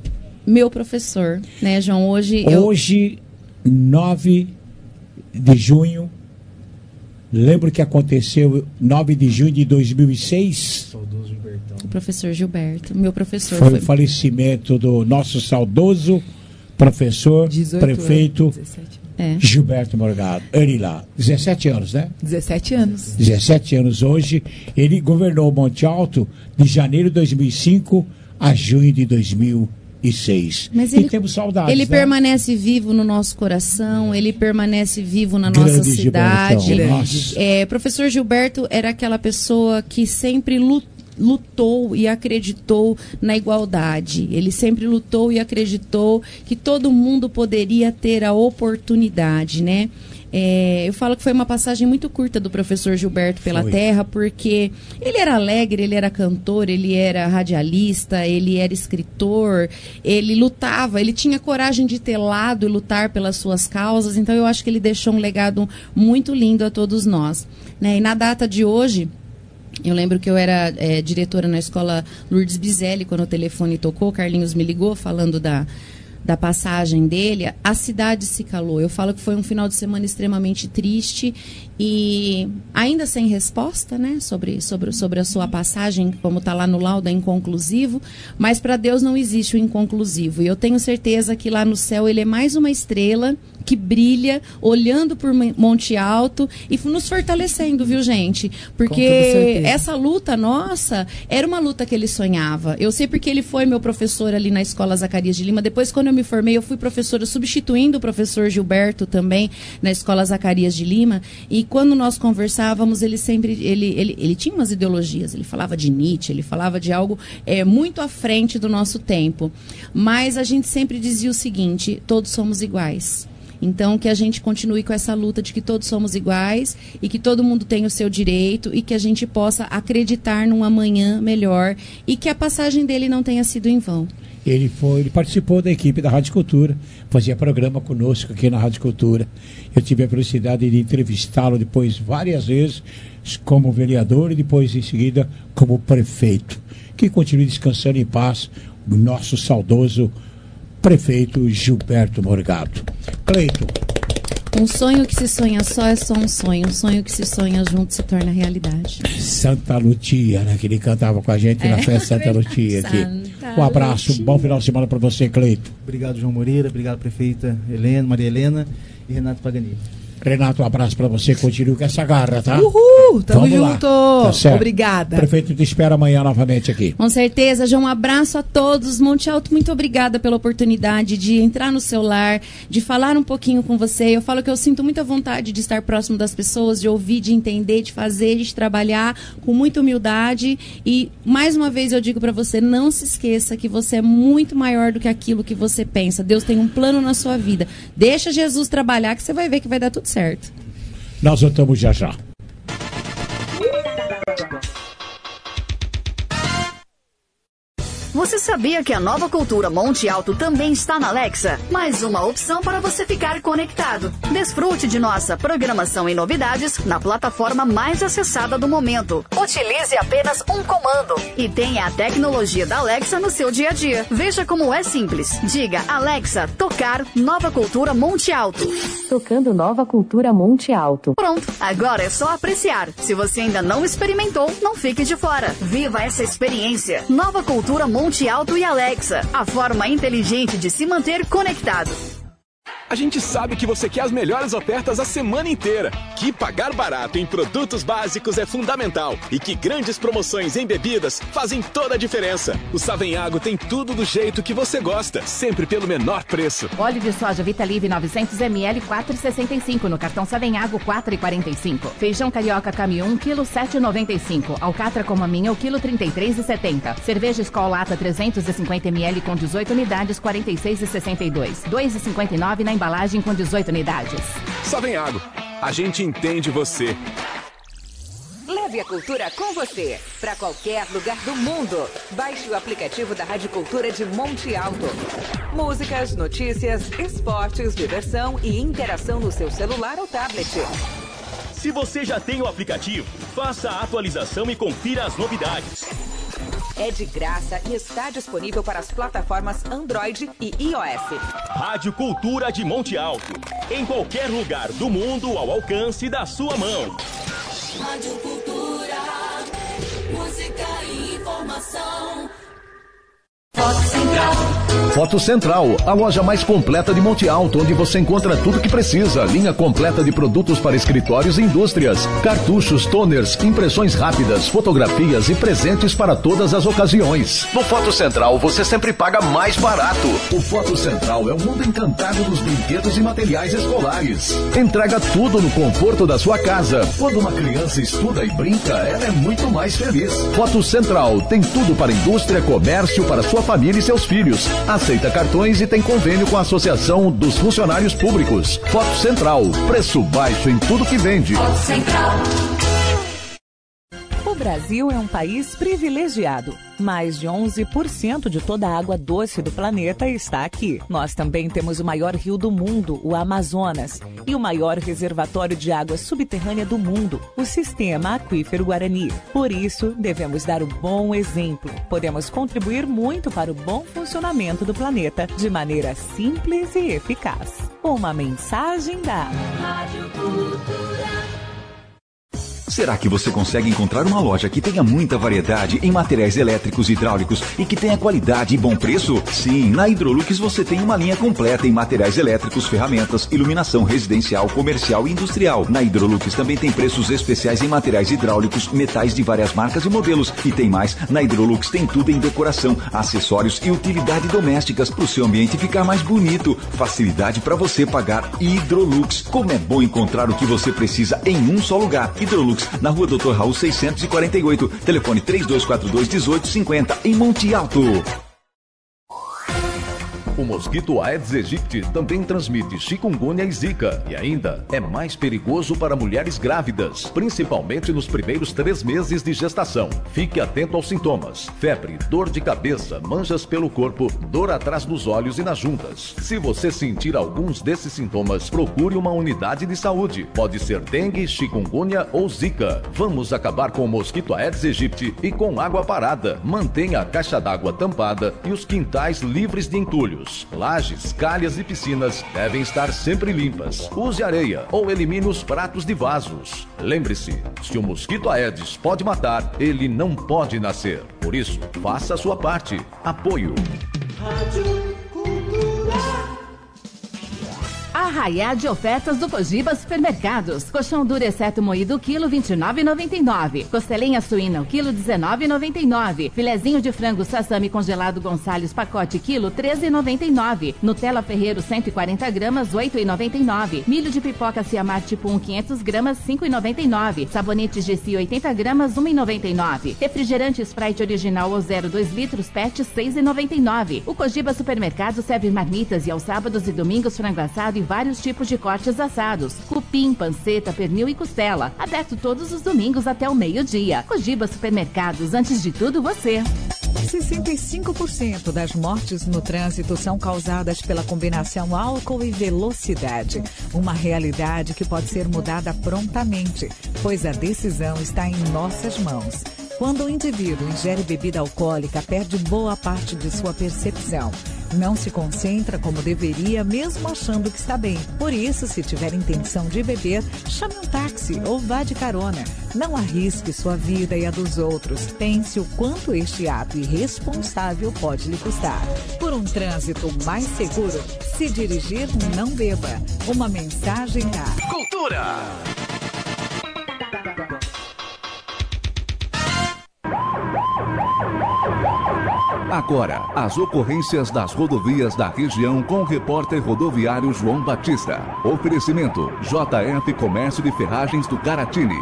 Meu professor, né, João? Hoje eu... Hoje, nove de junho, lembro que aconteceu nove de junho de dois mil e seis, O professor Gilberto, meu professor. foi Foi, o falecimento do nosso saudoso professor, dezoito prefeito anos, dezessete. É. Gilberto Morgado. Ele lá, dezessete anos, né? dezessete anos. dezessete anos hoje. Ele governou o Monte Alto de janeiro de dois mil e cinco a junho de dois mil e seis. Mas e ele, temos saudades, ele né? permanece vivo no nosso coração, ele permanece vivo na nossa Grande cidade. Gilbertão, nossa. É, professor Gilberto era aquela pessoa que sempre lutou. lutou e acreditou na igualdade. Ele sempre lutou e acreditou que todo mundo poderia ter a oportunidade, né? É, eu falo que foi uma passagem muito curta do professor Gilberto pela Foi. terra, porque ele era alegre, ele era cantor, ele era radialista, ele era escritor, ele lutava, ele tinha coragem de ter lado e lutar pelas suas causas, então eu acho que ele deixou um legado muito lindo a todos nós, né? E na data de hoje, eu lembro que eu era é, diretora na escola Lourdes Bizelli, quando o telefone tocou, Carlinhos me ligou falando da, da passagem dele, a cidade se calou. Eu falo que foi um final de semana extremamente triste e ainda sem resposta, né, sobre, sobre, sobre a sua passagem, como está lá no laudo, é inconclusivo, mas para Deus não existe o inconclusivo. E eu tenho certeza que lá no céu ele é mais uma estrela que brilha, olhando por Monte Alto e nos fortalecendo, viu, gente? Porque essa luta nossa era uma luta que ele sonhava. Eu sei porque ele foi meu professor ali na Escola Zacarias de Lima. Depois, quando eu me formei, eu fui professora substituindo o professor Gilberto também na Escola Zacarias de Lima. E quando nós conversávamos, ele sempre ele, ele, ele tinha umas ideologias. Ele falava de Nietzsche, ele falava de algo é, muito à frente do nosso tempo. Mas a gente sempre dizia o seguinte: todos somos iguais. Então, que a gente continue com essa luta de que todos somos iguais e que todo mundo tem o seu direito e que a gente possa acreditar num amanhã melhor e que a passagem dele não tenha sido em vão. Ele foi, ele participou da equipe da Rádio Cultura, fazia programa conosco aqui na Rádio Cultura. Eu tive a felicidade de entrevistá-lo depois várias vezes como vereador e depois em seguida como prefeito. Que continue descansando em paz o nosso saudoso prefeito Gilberto Morgado. Cleiton. Um sonho que se sonha só é só um sonho. Um sonho que se sonha junto se torna realidade. Santa Lucia, né? Que ele cantava com a gente é, na festa Santa Lucia aqui. Um abraço, Lucia. Bom final de semana para você, Cleiton. Obrigado, João Moreira. Obrigado, prefeita Helena, Maria Helena e Renato Paganini. Renato, um abraço para você. Continue com essa garra, tá? Uhul! Tamo Vamos junto! Tá obrigada. O prefeito te espera amanhã novamente aqui. Com certeza, João. Um abraço a todos. Monte Alto, muito obrigada pela oportunidade de entrar no seu lar, de falar um pouquinho com você. Eu falo que eu sinto muita vontade de estar próximo das pessoas, de ouvir, de entender, de fazer, de trabalhar com muita humildade. E, mais uma vez, eu digo para você, não se esqueça que você é muito maior do que aquilo que você pensa. Deus tem um plano na sua vida. Deixa Jesus trabalhar que você vai ver que vai dar tudo certo. Nós voltamos já já. Você sabia que a nova cultura Monte Alto também está na Alexa? Mais uma opção para você ficar conectado. Desfrute de nossa programação e novidades na plataforma mais acessada do momento. Utilize apenas um comando e tenha a tecnologia da Alexa no seu dia a dia. Veja como é simples. Diga: Alexa, tocar Nova Cultura Monte Alto. Tocando Nova Cultura Monte Alto. Pronto, agora é só apreciar. Se você ainda não experimentou, não fique de fora. Viva essa experiência. Nova Cultura Monte Alto e Alexa, a forma inteligente de se manter conectado. A gente sabe que você quer as melhores ofertas a semana inteira, que pagar barato em produtos básicos é fundamental e que grandes promoções em bebidas fazem toda a diferença. O Savenhago tem tudo do jeito que você gosta, sempre pelo menor preço. Óleo de soja Vitalive novecentos mililitros, quatro reais e sessenta e cinco. No cartão Savenhago, quatro reais e quarenta e cinco. Feijão carioca Caminho, um quilo, sete reais e noventa e cinco. Alcatra com maminha, o quilo, trinta e três reais e setenta. Cerveja Skol Lata trezentos e cinquenta mililitros com dezoito unidades, quarenta e seis reais e sessenta e dois. dois reais e cinquenta e nove na embalagem com dezoito unidades. Savenhago, a gente entende você. Leve a cultura com você para qualquer lugar do mundo. Baixe o aplicativo da Rádio Cultura de Monte Alto. Músicas, notícias, esportes, diversão e interação no seu celular ou tablet. Se você já tem o aplicativo, faça a atualização e confira as novidades. É de graça e está disponível para as plataformas Android e iOS. Rádio Cultura de Monte Alto. Em qualquer lugar do mundo ao alcance da sua mão. Rádio Cultura, música e informação. Foto Central. Foto Central, a loja mais completa de Monte Alto, onde você encontra tudo o que precisa. Linha completa de produtos para escritórios e indústrias. Cartuchos, toners, impressões rápidas, fotografias e presentes para todas as ocasiões. No Foto Central, você sempre paga mais barato. O Foto Central é o mundo encantado dos brinquedos e materiais escolares. Entrega tudo no conforto da sua casa. Quando uma criança estuda e brinca, ela é muito mais feliz. Foto Central tem tudo para indústria, comércio, para sua família e seus filhos. Aceita cartões e tem convênio com a Associação dos Funcionários Públicos. Foto Central, preço baixo em tudo que vende. Foto Central. O Brasil é um país privilegiado. Mais de onze por cento de toda a água doce do planeta está aqui. Nós também temos o maior rio do mundo, o Amazonas, e o maior reservatório de água subterrânea do mundo, o Sistema Aquífero Guarani. Por isso, devemos dar o bom exemplo. Podemos contribuir muito para o bom funcionamento do planeta de maneira simples e eficaz. Uma mensagem da Rádio Cultura. Será que você consegue encontrar uma loja que tenha muita variedade em materiais elétricos e hidráulicos e que tenha qualidade e bom preço? Sim, na Hidrolux você tem uma linha completa em materiais elétricos, ferramentas, iluminação residencial, comercial e industrial. Na Hidrolux também tem preços especiais em materiais hidráulicos, metais de várias marcas e modelos. E tem mais, na Hidrolux tem tudo em decoração, acessórios e utilidade domésticas para o seu ambiente ficar mais bonito. Facilidade para você pagar. Hidrolux. Como é bom encontrar o que você precisa em um só lugar. Hidrolux, na rua doutor Raul seiscentos e quarenta e oito. Telefone três dois quatro dois, um oito cinco zero, em Monte Alto. O mosquito Aedes aegypti também transmite chikungunya e zika e ainda é mais perigoso para mulheres grávidas, principalmente nos primeiros três meses de gestação. Fique atento aos sintomas: febre, dor de cabeça, manchas pelo corpo, dor atrás dos olhos e nas juntas. Se você sentir alguns desses sintomas, procure uma unidade de saúde. Pode ser dengue, chikungunya ou zika. Vamos acabar com o mosquito Aedes aegypti e com água parada. Mantenha a caixa d'água tampada e os quintais livres de entulhos. Lajes, calhas e piscinas devem estar sempre limpas. Use areia ou elimine os pratos de vasos. Lembre-se, se o mosquito Aedes pode matar, ele não pode nascer. Por isso, faça a sua parte. Apoio. Rádio Cultura. Arraiá de ofertas do Cogiba Supermercados. Colchão duro exceto moído, quilo vinte e nove reais e noventa e nove centavos. Costelinha suína, quilo dezenove reais e noventa e nove centavos. Filezinho de frango sassami congelado Gonçalves pacote, quilo treze reais e noventa e nove centavos. Nutella Ferreiro cento e quarenta gramas, oito reais e noventa e nove centavos. Milho de pipoca Ciamar tipo um, quinhentas gramas, cinco reais e noventa e nove centavos. Sabonete G C oitenta gramas, um real e noventa e nove centavos. Refrigerante Sprite original ou zero dois litros, Pet, seis reais e noventa e nove centavos. O Cogiba Supermercado serve marmitas e aos sábados e domingos frango assado e vários tipos de cortes assados: cupim, panceta, pernil e costela. Aberto todos os domingos até o meio-dia. Cogiba Supermercados, antes de tudo você. sessenta e cinco por cento das mortes no trânsito são causadas pela combinação álcool e velocidade. Uma realidade que pode ser mudada prontamente, pois a decisão está em nossas mãos. Quando o indivíduo ingere bebida alcoólica, perde boa parte de sua percepção. Não se concentra como deveria, mesmo achando que está bem. Por isso, se tiver intenção de beber, chame um táxi ou vá de carona. Não arrisque sua vida e a dos outros. Pense o quanto este ato irresponsável pode lhe custar. Por um trânsito mais seguro, se dirigir, não beba. Uma mensagem da Cultura. Agora, as ocorrências das rodovias da região com o repórter rodoviário João Batista. Oferecimento: J F Comércio de Ferragens do Caratini.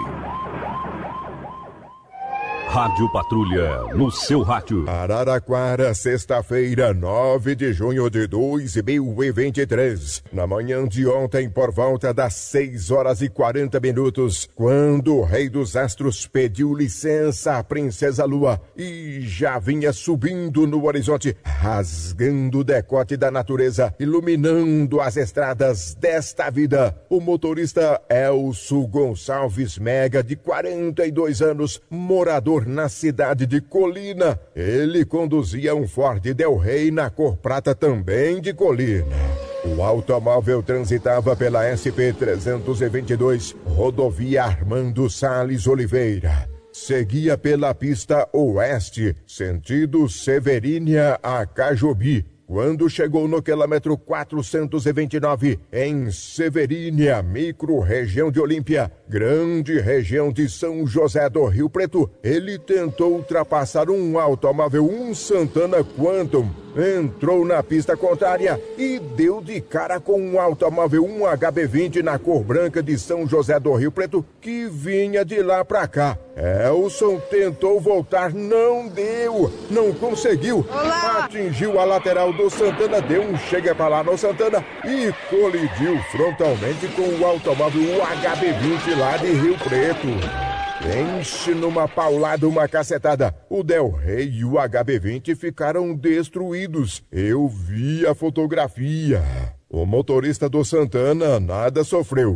Rádio Patrulha, no seu rádio. Araraquara, sexta-feira, nove de junho de dois mil e vinte e três. Na manhã de ontem, por volta das seis horas e quarenta minutos, quando o Rei dos Astros pediu licença à Princesa Lua e já vinha subindo no horizonte, rasgando o decote da natureza, iluminando as estradas desta vida, o motorista Elcio Gonçalves Mega, de quarenta e dois anos, morador na cidade de Colina. Ele conduzia um Ford Del Rey na cor prata, também de Colina. O automóvel transitava pela S P trezentos e vinte e dois, rodovia Armando Salles Oliveira. Seguia pela pista oeste, sentido Severínia a Cajobi. Quando chegou no quilômetro quatrocentos e vinte e nove, em Severínia, micro-região de Olímpia, grande região de São José do Rio Preto, ele tentou ultrapassar um automóvel, um Santana Quantum, entrou na pista contrária e deu de cara com um automóvel, um H B vinte na cor branca de São José do Rio Preto, que vinha de lá pra cá. Elson tentou voltar, não deu, não conseguiu. Olá. Atingiu a lateral do Santana, deu um chega pra lá no Santana e colidiu frontalmente com o automóvel, o H B vinte lá de Rio Preto. Enche numa paulada, uma cacetada. O Del Rey e o H B vinte ficaram destruídos. Eu vi a fotografia. O motorista do Santana nada sofreu.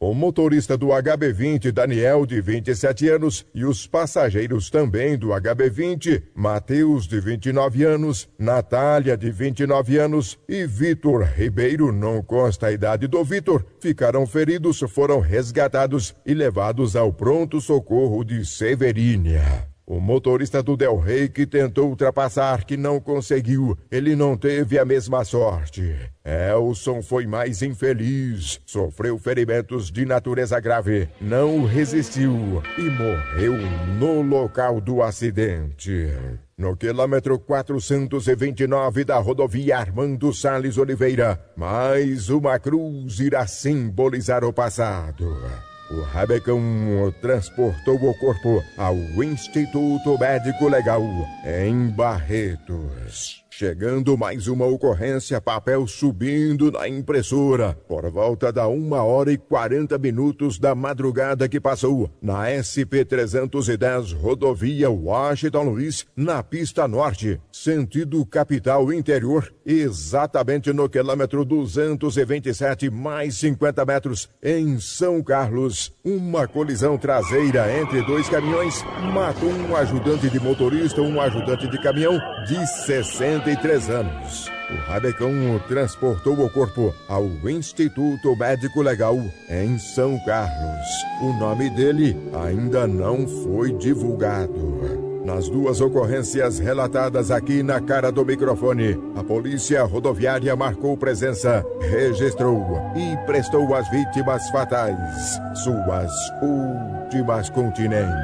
O motorista do H B vinte, Daniel, de vinte e sete anos, e os passageiros também do H B vinte, Matheus, de vinte e nove anos, Natália, de vinte e nove anos, e Vitor Ribeiro, não consta a idade do Vitor, ficaram feridos, foram resgatados e levados ao pronto-socorro de Severínia. O motorista do Del Rey que tentou ultrapassar, que não conseguiu, ele não teve a mesma sorte. Elson foi mais infeliz, sofreu ferimentos de natureza grave, não resistiu e morreu no local do acidente. No quilômetro quatrocentos e vinte e nove da rodovia Armando Salles Oliveira, mais uma cruz irá simbolizar o passado. O Rabecão transportou o corpo ao Instituto Médico Legal, em Barretos. Chegando mais uma ocorrência, papel subindo na impressora. Por volta da uma hora e quarenta minutos da madrugada que passou, na S P trezentos e dez, rodovia Washington Luiz, na pista norte, sentido capital interior, exatamente no quilômetro duzentos e vinte e sete, mais cinquenta metros, em São Carlos. Uma colisão traseira entre dois caminhões matou um ajudante de motorista, um ajudante de caminhão de sessenta e três anos. O Rabecão transportou o corpo ao Instituto Médico Legal em São Carlos. O nome dele ainda não foi divulgado. Nas duas ocorrências relatadas aqui na cara do microfone, a polícia rodoviária marcou presença, registrou e prestou às vítimas fatais suas últimas continências.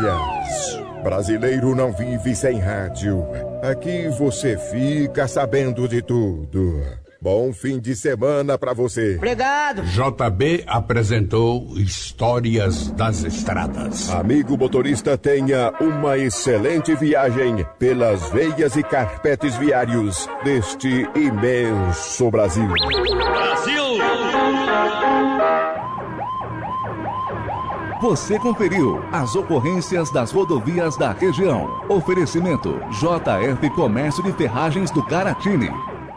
Brasileiro não vive sem rádio. Aqui você fica sabendo de tudo. Bom fim de semana pra você. Obrigado. J B apresentou Histórias das Estradas. Amigo motorista, tenha uma excelente viagem pelas veias e carpetes viários deste imenso Brasil. Brasil! Você conferiu as ocorrências das rodovias da região. Oferecimento J F Comércio de Ferragens do Caratini.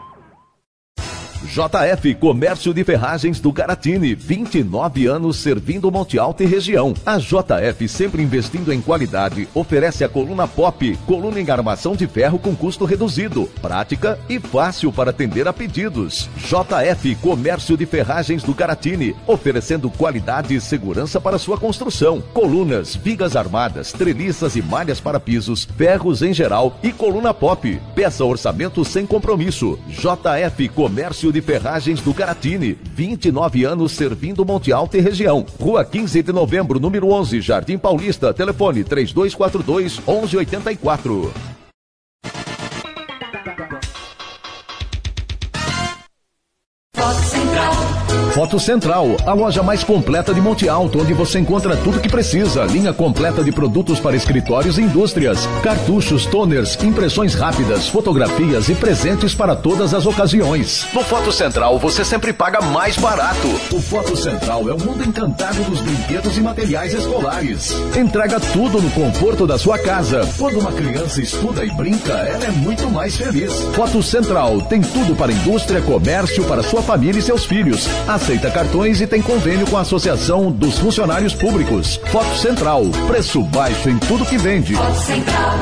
J F Comércio de Ferragens do Caratini, vinte e nove anos servindo Monte Alto e região. A J F, sempre investindo em qualidade, oferece a coluna Pop, coluna em armação de ferro com custo reduzido, prática e fácil para atender a pedidos. J F Comércio de Ferragens do Caratini, oferecendo qualidade e segurança para sua construção. Colunas, vigas armadas, treliças e malhas para pisos, ferros em geral e coluna Pop. Peça orçamento sem compromisso. J F Comércio de Ferragens do Caratini, vinte e nove anos servindo Monte Alto e região. Rua quinze de novembro, número onze, Jardim Paulista. Telefone três dois quatro dois, onze oitenta e quatro. Foto Central, a loja mais completa de Monte Alto, onde você encontra tudo que precisa. Linha completa de produtos para escritórios e indústrias, cartuchos, toners, impressões rápidas, fotografias e presentes para todas as ocasiões. No Foto Central, você sempre paga mais barato. O Foto Central é o mundo encantado dos brinquedos e materiais escolares. Entrega tudo no conforto da sua casa. Quando uma criança estuda e brinca, ela é muito mais feliz. Foto Central tem tudo para indústria, comércio, para sua família e seus filhos. Aceita cartões e tem convênio com a Associação dos Funcionários Públicos. Foto Central, preço baixo em tudo que vende. Foto Central.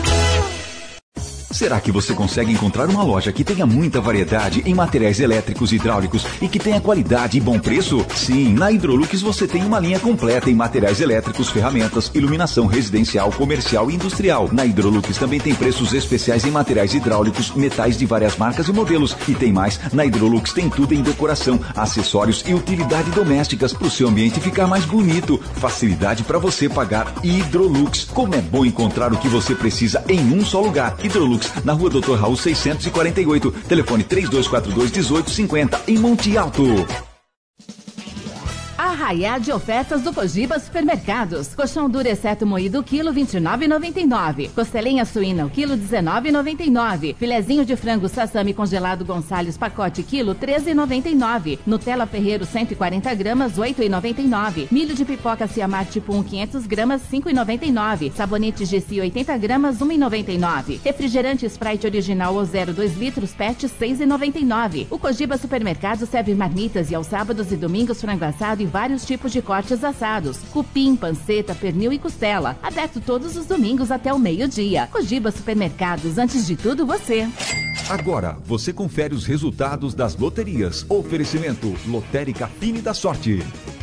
Será que você consegue encontrar uma loja que tenha muita variedade em materiais elétricos e hidráulicos e que tenha qualidade e bom preço? Sim, na Hidrolux você tem uma linha completa em materiais elétricos, ferramentas, iluminação residencial, comercial e industrial. Na Hidrolux também tem preços especiais em materiais hidráulicos, metais de várias marcas e modelos. E tem mais, na Hidrolux tem tudo em decoração, acessórios e utilidade domésticas para o seu ambiente ficar mais bonito. Facilidade para você pagar. Hidrolux. Como é bom encontrar o que você precisa em um só lugar. Hidrolux, na rua doutor Raul seiscentos e quarenta e oito, telefone três dois quatro dois, um oito cinco zero, em Monte Alto. Arraiá de ofertas do Cogiba Supermercados. Colchão duro exceto moído, quilo vinte e nove reais e noventa e nove centavos. Costelinha suína, o quilo dezenove reais e noventa e nove centavos. Filezinho de frango sassami congelado Gonçalves pacote, quilo treze reais e noventa e nove centavos. Nutella Ferreiro cento e quarenta gramas, oito reais e noventa e nove centavos. Milho de pipoca Ciamat tipo um, quinhentas gramas, cinco reais e noventa e nove centavos. Sabonete G C oitenta gramas, um real e noventa e nove centavos. Refrigerante Sprite original ou zero, dois litros, Pet, seis reais e noventa e nove centavos. O Cogiba Supermercado serve marmitas e aos sábados e domingos frango assado e vários vários tipos de cortes assados, cupim, panceta, pernil e costela. Aberto todos os domingos até o meio-dia. Cogiba Supermercados, antes de tudo você. Agora, você confere os resultados das loterias. Oferecimento Lotérica Fine da Sorte.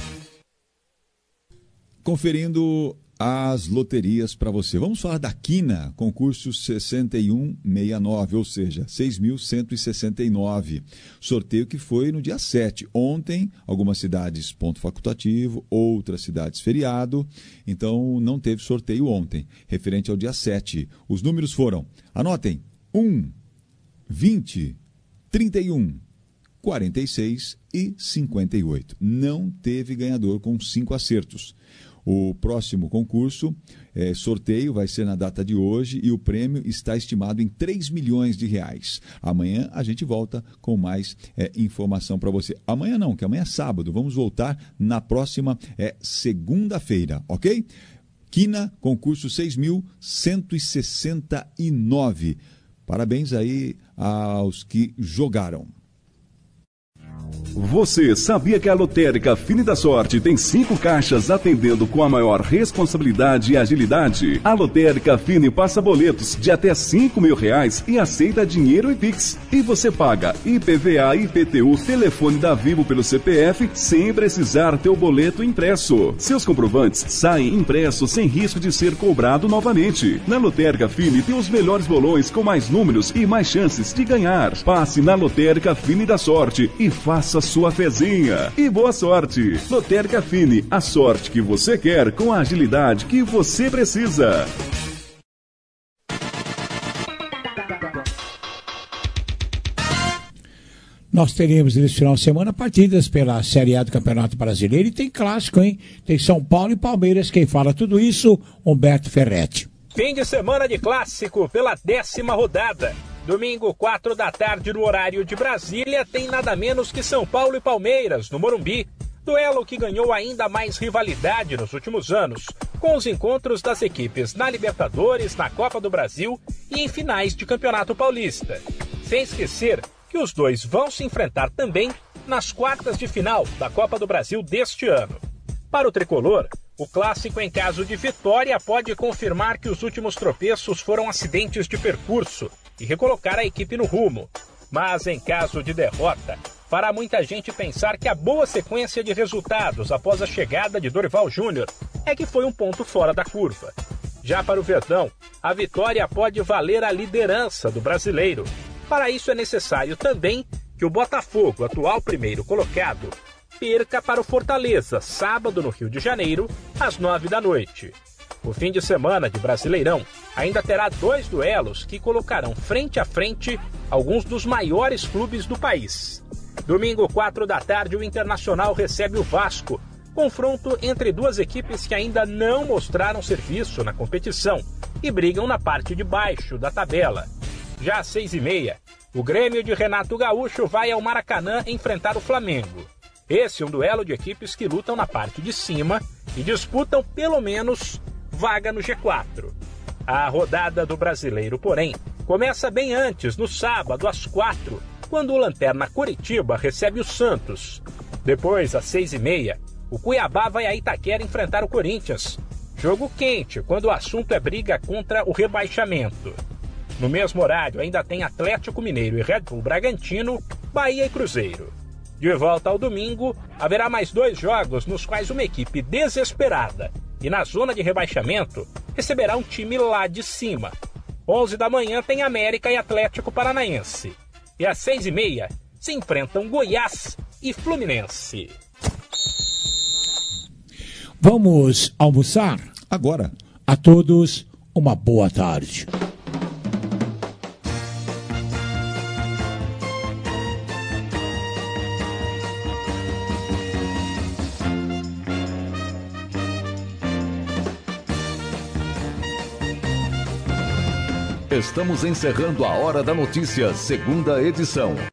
Conferindo as loterias para você. Vamos falar da Quina, concurso sessenta e um sessenta e nove, ou seja, seis mil cento e sessenta e nove. Sorteio que foi no dia sete. Ontem, algumas cidades ponto facultativo, outras cidades feriado. Então, não teve sorteio ontem, referente ao dia sete. Os números foram, anotem, um, vinte, trinta e um, quarenta e seis e cinquenta e oito. Não teve ganhador com cinco acertos. O próximo concurso, é, sorteio, vai ser na data de hoje e o prêmio está estimado em três milhões de reais. Amanhã a gente volta com mais é, informação para você. Amanhã não, que amanhã é sábado. Vamos voltar na próxima é, segunda-feira, ok? Quina, concurso seis mil cento e sessenta e nove. Parabéns aí aos que jogaram. Você sabia que a Lotérica Fine da Sorte tem cinco caixas atendendo com a maior responsabilidade e agilidade? A Lotérica Fine passa boletos de até cinco mil reais e aceita dinheiro e Pix. E você paga I P V A, I P T U, telefone da Vivo pelo C P F sem precisar ter o boleto impresso. Seus comprovantes saem impressos sem risco de ser cobrado novamente. Na Lotérica Fine tem os melhores bolões com mais números e mais chances de ganhar. Passe na Lotérica Fine da Sorte e faça sua fezinha. E boa sorte! Lotérica Fine, a sorte que você quer com a agilidade que você precisa. Nós teremos nesse final de semana partidas pela Série A do Campeonato Brasileiro e tem clássico, hein? Tem São Paulo e Palmeiras. Quem fala tudo isso, Humberto Ferretti. Fim de semana de clássico pela décima rodada. Domingo, quatro da tarde, no horário de Brasília, tem nada menos que São Paulo e Palmeiras, no Morumbi. Duelo que ganhou ainda mais rivalidade nos últimos anos, com os encontros das equipes na Libertadores, na Copa do Brasil e em finais de Campeonato Paulista. Sem esquecer que os dois vão se enfrentar também nas quartas de final da Copa do Brasil deste ano. Para o tricolor, o clássico em caso de vitória pode confirmar que os últimos tropeços foram acidentes de percurso e recolocar a equipe no rumo. Mas em caso de derrota, fará muita gente pensar que a boa sequência de resultados após a chegada de Dorival Júnior é que foi um ponto fora da curva. Já para o Verdão, a vitória pode valer a liderança do brasileiro. Para isso é necessário também que o Botafogo, atual primeiro colocado, perca para o Fortaleza, sábado no Rio de Janeiro, às nove da noite. O fim de semana de Brasileirão ainda terá dois duelos que colocarão frente a frente alguns dos maiores clubes do país. Domingo, quatro da tarde, o Internacional recebe o Vasco, confronto entre duas equipes que ainda não mostraram serviço na competição e brigam na parte de baixo da tabela. Já às seis e meia, o Grêmio de Renato Gaúcho vai ao Maracanã enfrentar o Flamengo. Esse é um duelo de equipes que lutam na parte de cima e disputam pelo menos vaga no G quatro. A rodada do Brasileiro, porém, começa bem antes, no sábado, às quatro, quando o Lanterna Coritiba recebe o Santos. Depois, às seis e meia, o Cuiabá vai a Itaquera enfrentar o Corinthians. Jogo quente, quando o assunto é briga contra o rebaixamento. No mesmo horário, ainda tem Atlético Mineiro e Red Bull Bragantino, Bahia e Cruzeiro. De volta ao domingo, haverá mais dois jogos nos quais uma equipe desesperada e na zona de rebaixamento receberá um time lá de cima. onze da manhã tem América e Atlético Paranaense. E às seis e meia se enfrentam Goiás e Fluminense. Vamos almoçar? Agora. A todos, uma boa tarde. Estamos encerrando a Hora da Notícia, segunda edição.